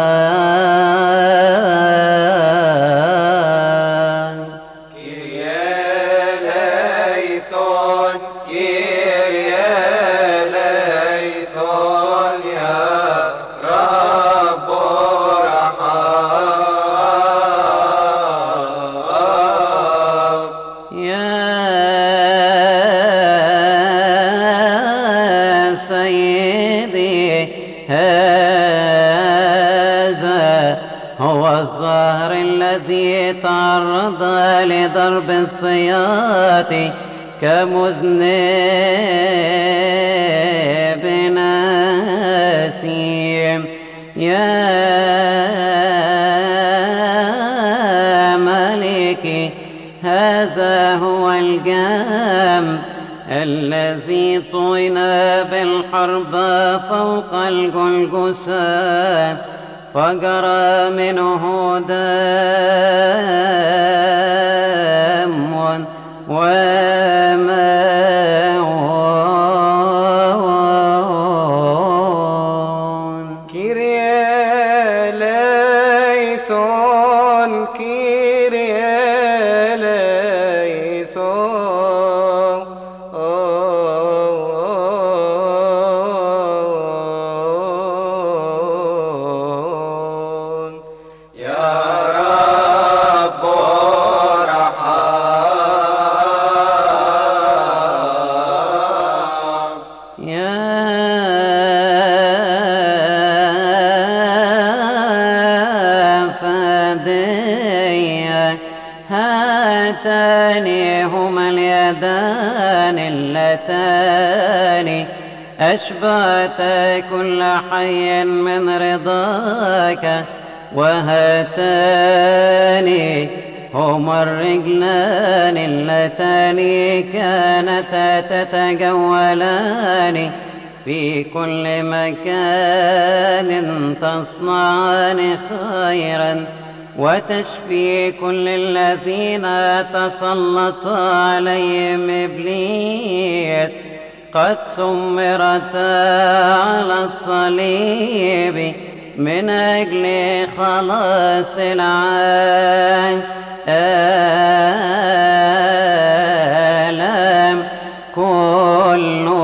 Speaker 3: الذي تعرض لضرب الصياط كمذنب ناسيم يا ملكي هذا هو الجنب الذي طوينا بالحرب فوق الجلجسات فجرى منه دم وماء.
Speaker 2: كيريا ليسون كيريا ليسون
Speaker 4: يا رب ارحم.
Speaker 3: يا فادي هاتان هما اليدان اللتان أشبعت كل حي من رضاك، وهاتان هما الرجلان اللتان كانتا تتجولان في كل مكان تصنعان خيرا وتشفي كل الذين تسلط عليهم إبليس، قد سمرتا على الصليب من أجل خلاص العالم كله.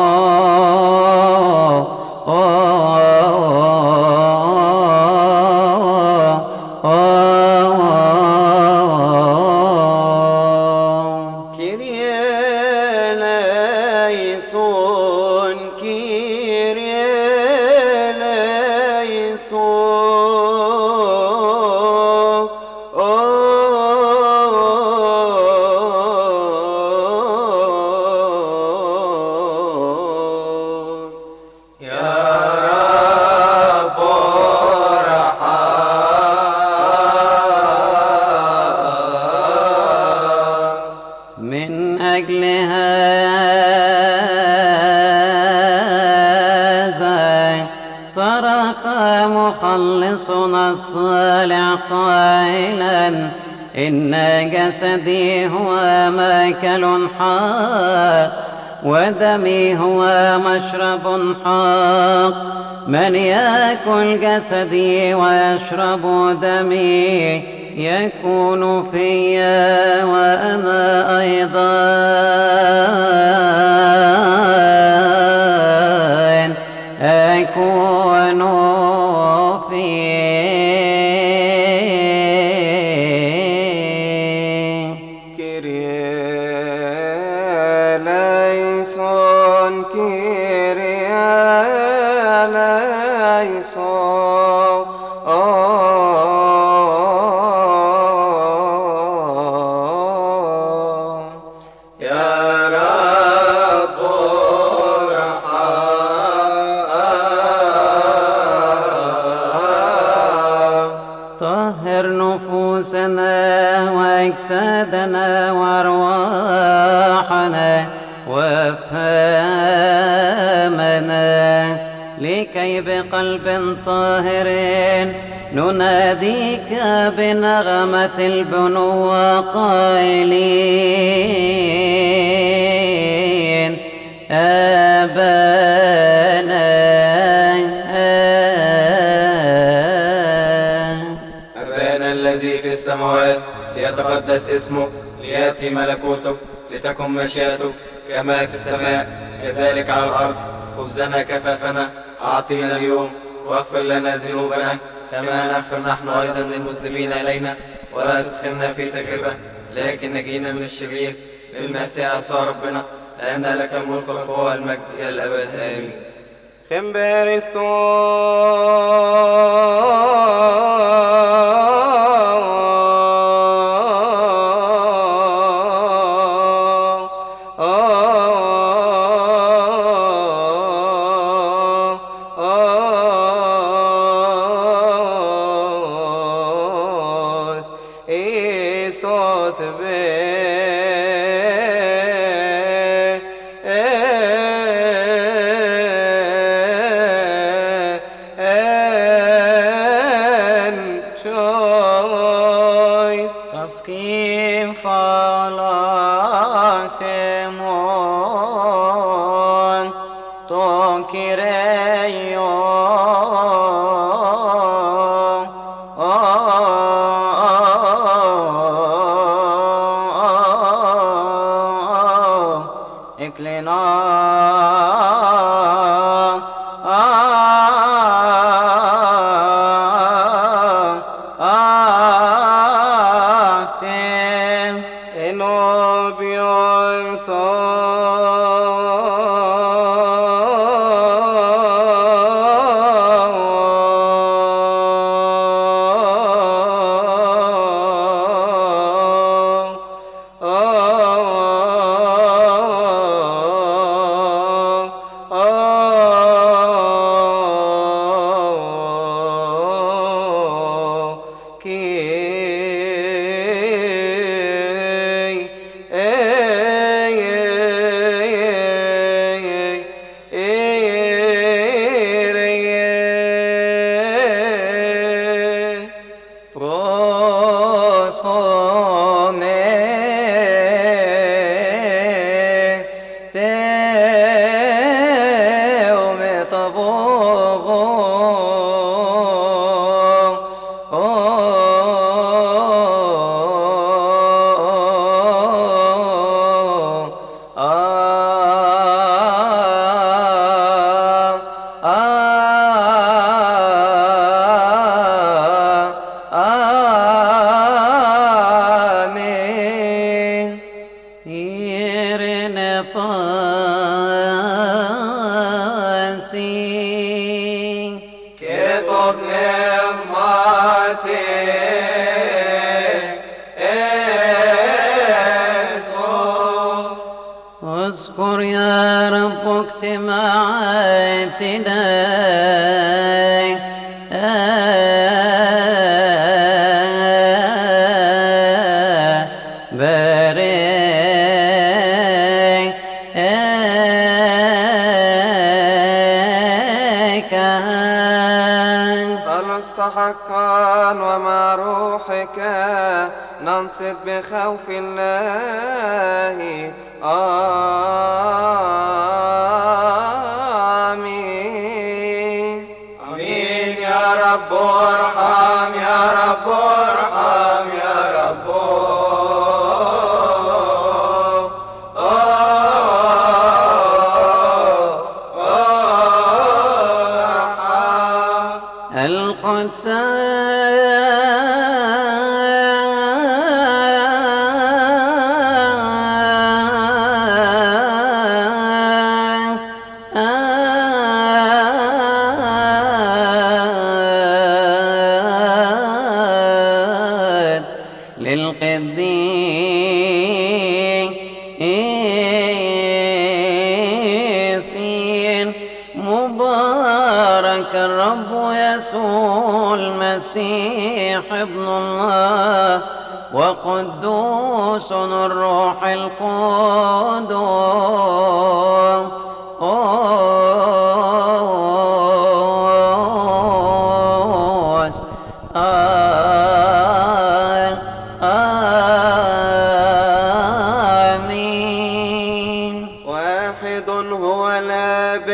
Speaker 3: من أجل هذا صرخ مخلصنا الصالح قائلا: إن جسدي هو ماكل حق ودمي هو مشرب حق، من يأكل جسدي ويشرب دمي يكون فيا وأنا أيضا أكون فيه.
Speaker 2: كيريا ليسون كيريا ليسون
Speaker 4: يا رب ارحم.
Speaker 3: طهر نفوسنا وأجسادنا وأرواحنا وأفهامنا، لكي بقلب طاهر نناديك بنغمة البنوة قائلين: آبانا
Speaker 4: أبانا الذي في السماوات، ليتقدس اسمك، ليأتي ملكوتك، لتكن مشيئتك كما في السماء كذلك على الأرض. خبزنا كفافنا أعطنا اليوم، واغفر لنا ذنوبنا كما نغفر نحن أيضا للمذنبين إلينا، ولا تدخلنا في تجربة لكن نجينا من الشرير، للمسيح يسوع ربنا، لأن لك الملك والقوة والمجد إلى الأبد آمين.
Speaker 6: falasemon ton kireio
Speaker 3: اذكر يا رب اجتماعاتنا
Speaker 5: خلصت حقا ومع روحك ننصت بخوف الله آمين
Speaker 4: آمين يا رب ارحم يا رب ارحم يا رب
Speaker 3: القدس للقديسين مبارك الرب يسوع المسيح ابن الله وقدوس الروح القدوس آمين.
Speaker 5: واحد هو الآب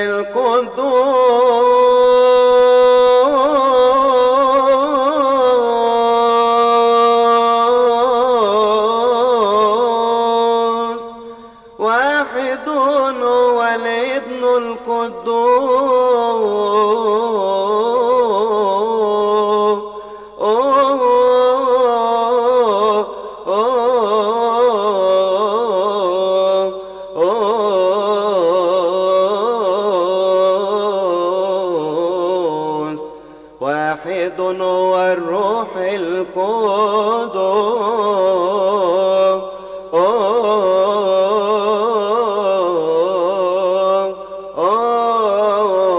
Speaker 5: القدوس واحد هو الابن القدوس واحد هو الروح القدوس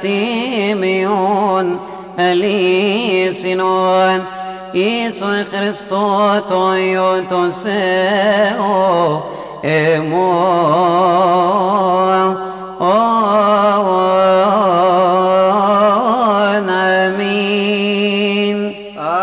Speaker 3: تيميون أليسنون إيسو كريستو تويو توسيو آمين.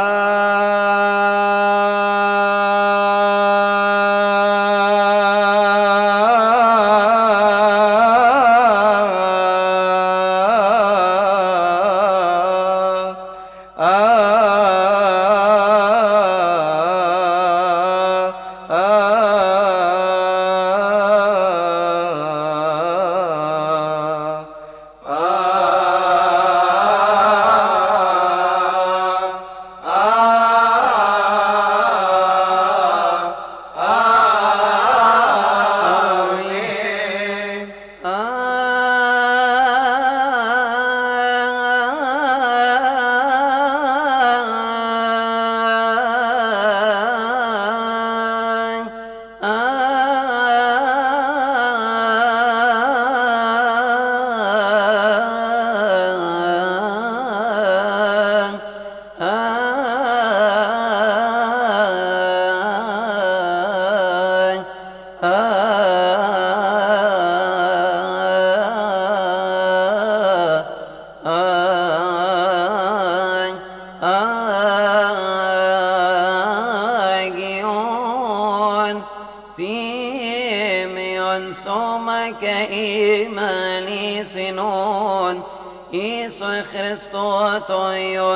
Speaker 3: صومك إيماني سنون إيسو خريستو تويو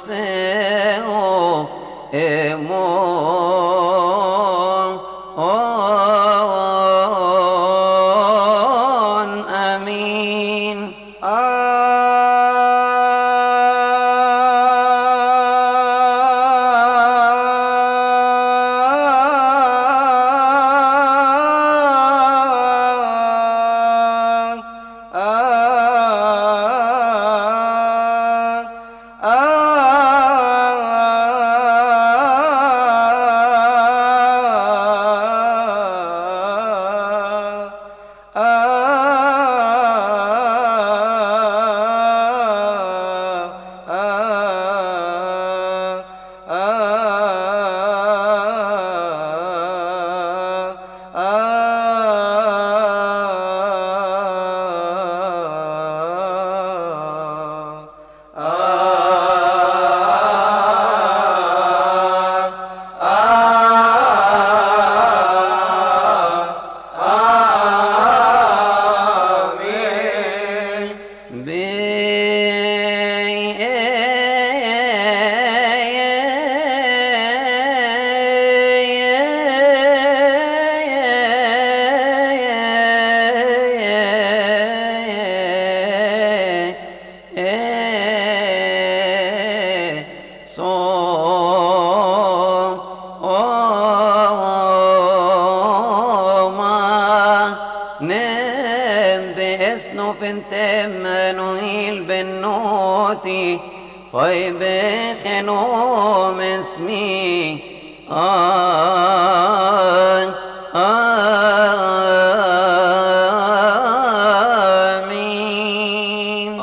Speaker 3: تسيو آمين. Emmanuel bennoti poi bechenom esmi amin.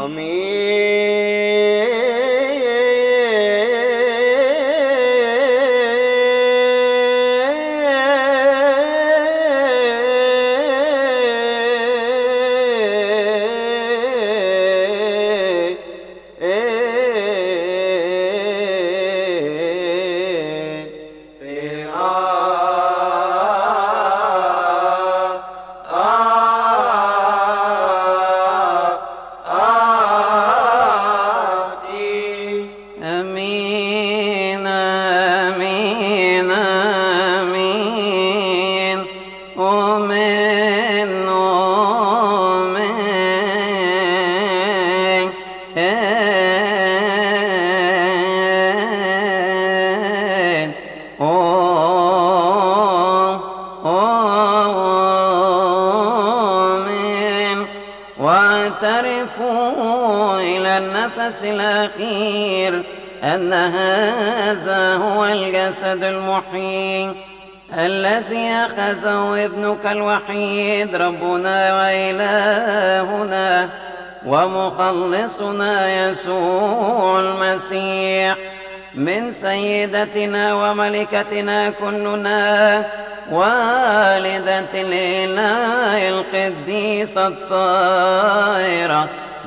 Speaker 3: واعترفوا إلى النفس الأخير أن هذا هو الجسد المحيي الذي أخذه ابنك الوحيد ربنا وإلهنا ومخلصنا يسوع المسيح، من سيدتنا وملكتنا كلنا، والدة الإله القديسة الطاهرة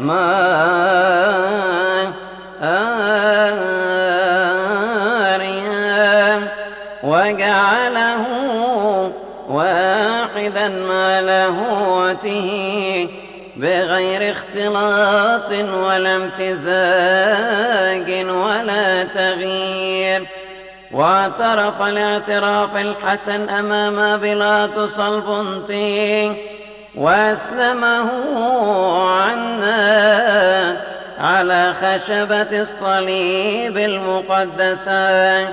Speaker 3: مريم، وجعله واحدا مع لاهوته بغير اختلاط ولا امتزاج ولا تغيير، واعترف الاعتراف الحسن أمام بيلاطس البنطي، وأسلمه عنا على خشبة الصليب المقدسة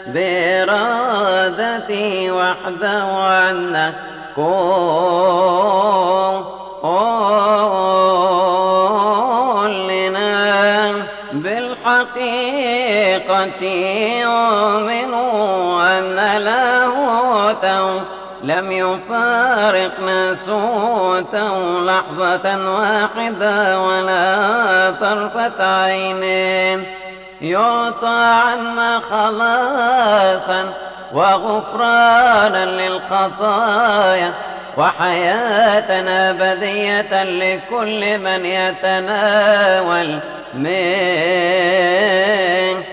Speaker 3: بإرادته وحده عنا كلنا. بالحقيقة يؤمن أن لاهوته لم يفارق ناسوته لحظة واحدة ولا طرفة عين، يعطى عنا خلاصا وغفرانا للخطايا وحياة أبدية لكل من يتناول منه.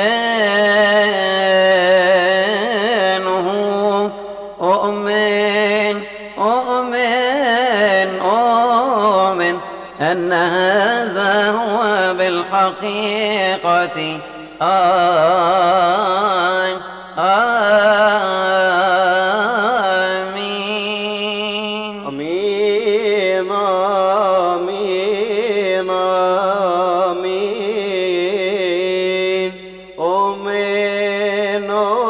Speaker 3: أؤمن أن هذا هو بالحقيقة آمين.
Speaker 5: آمين آمين آمين آمين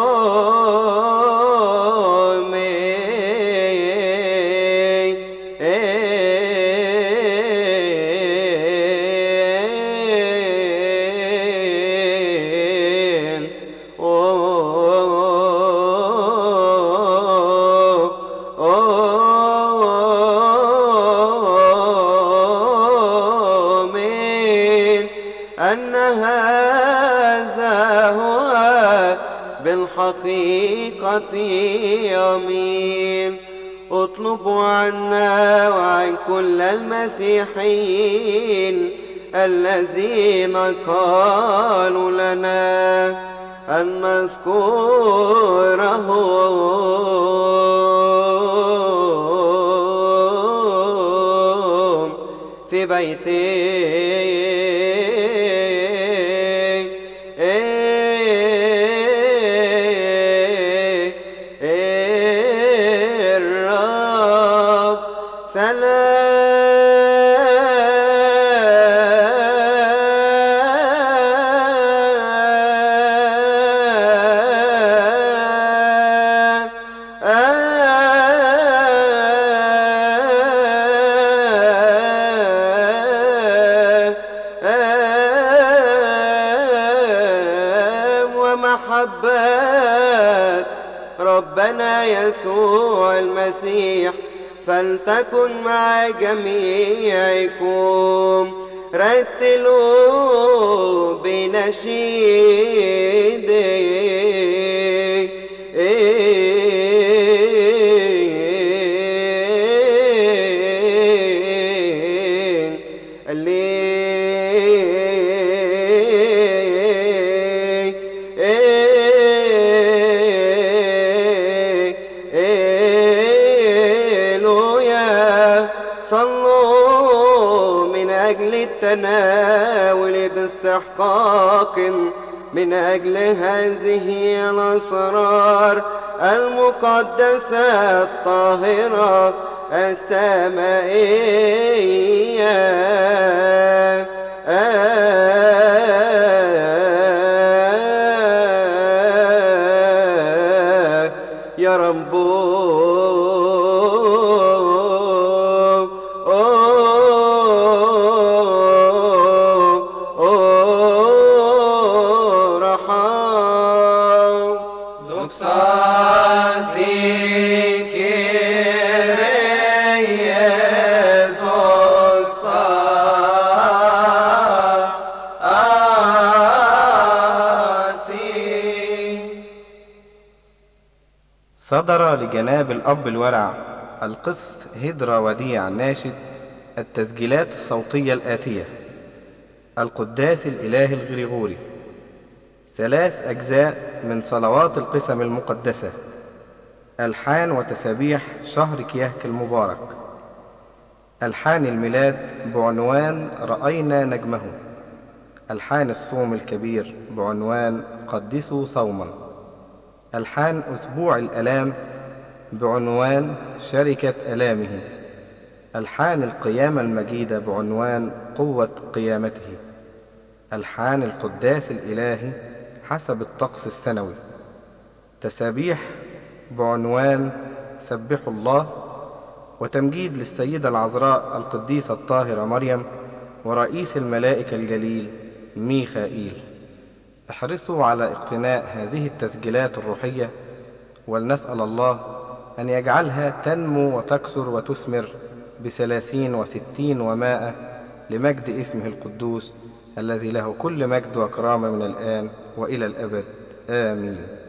Speaker 5: أن هذا هو بالحقيقة آمين. اطلبوا عنا وعن كل المسيحيين الذين قالوا لنا أن نذكرهم في بيتي الرب ومحبة ربنا يسوع المسيح فلتكن مع جميعكم. رتلوا بنشيد صلوا من أجل التناول باستحقاق من أجل هذه الأسرار المقدسة الطاهرة السمائية. يا رب
Speaker 4: Kyrie,
Speaker 1: صدر لجناب الأب الورع القس هدرة وديع ناشد التسجيلات الصوتية الآتية: القداس الإله الغريغوري، 3 أجزاء من صلوات القسم المقدسة، ألحان وتسابيح شهر كيهك المبارك، ألحان الميلاد بعنوان رأينا نجمه، ألحان الصوم الكبير بعنوان قدسوا صوما، ألحان أسبوع الألام بعنوان شركة ألامه، ألحان القيامة المجيدة بعنوان قوة قيامته، ألحان القداس الإلهي حسب الطقس السنوي، تسابيح بعنوان سبحوا الله، وتمجيد للسيدة العذراء القديسة الطاهرة مريم ورئيس الملائكة الجليل ميخائيل. احرصوا على اقتناء هذه التسجيلات الروحية، ولنسأل الله أن يجعلها تنمو وتكثر وتثمر ب30 و60 و100 لمجد اسمه القدوس الذي له كل مجد وكرامة من الآن وإلى الأبد. آمين.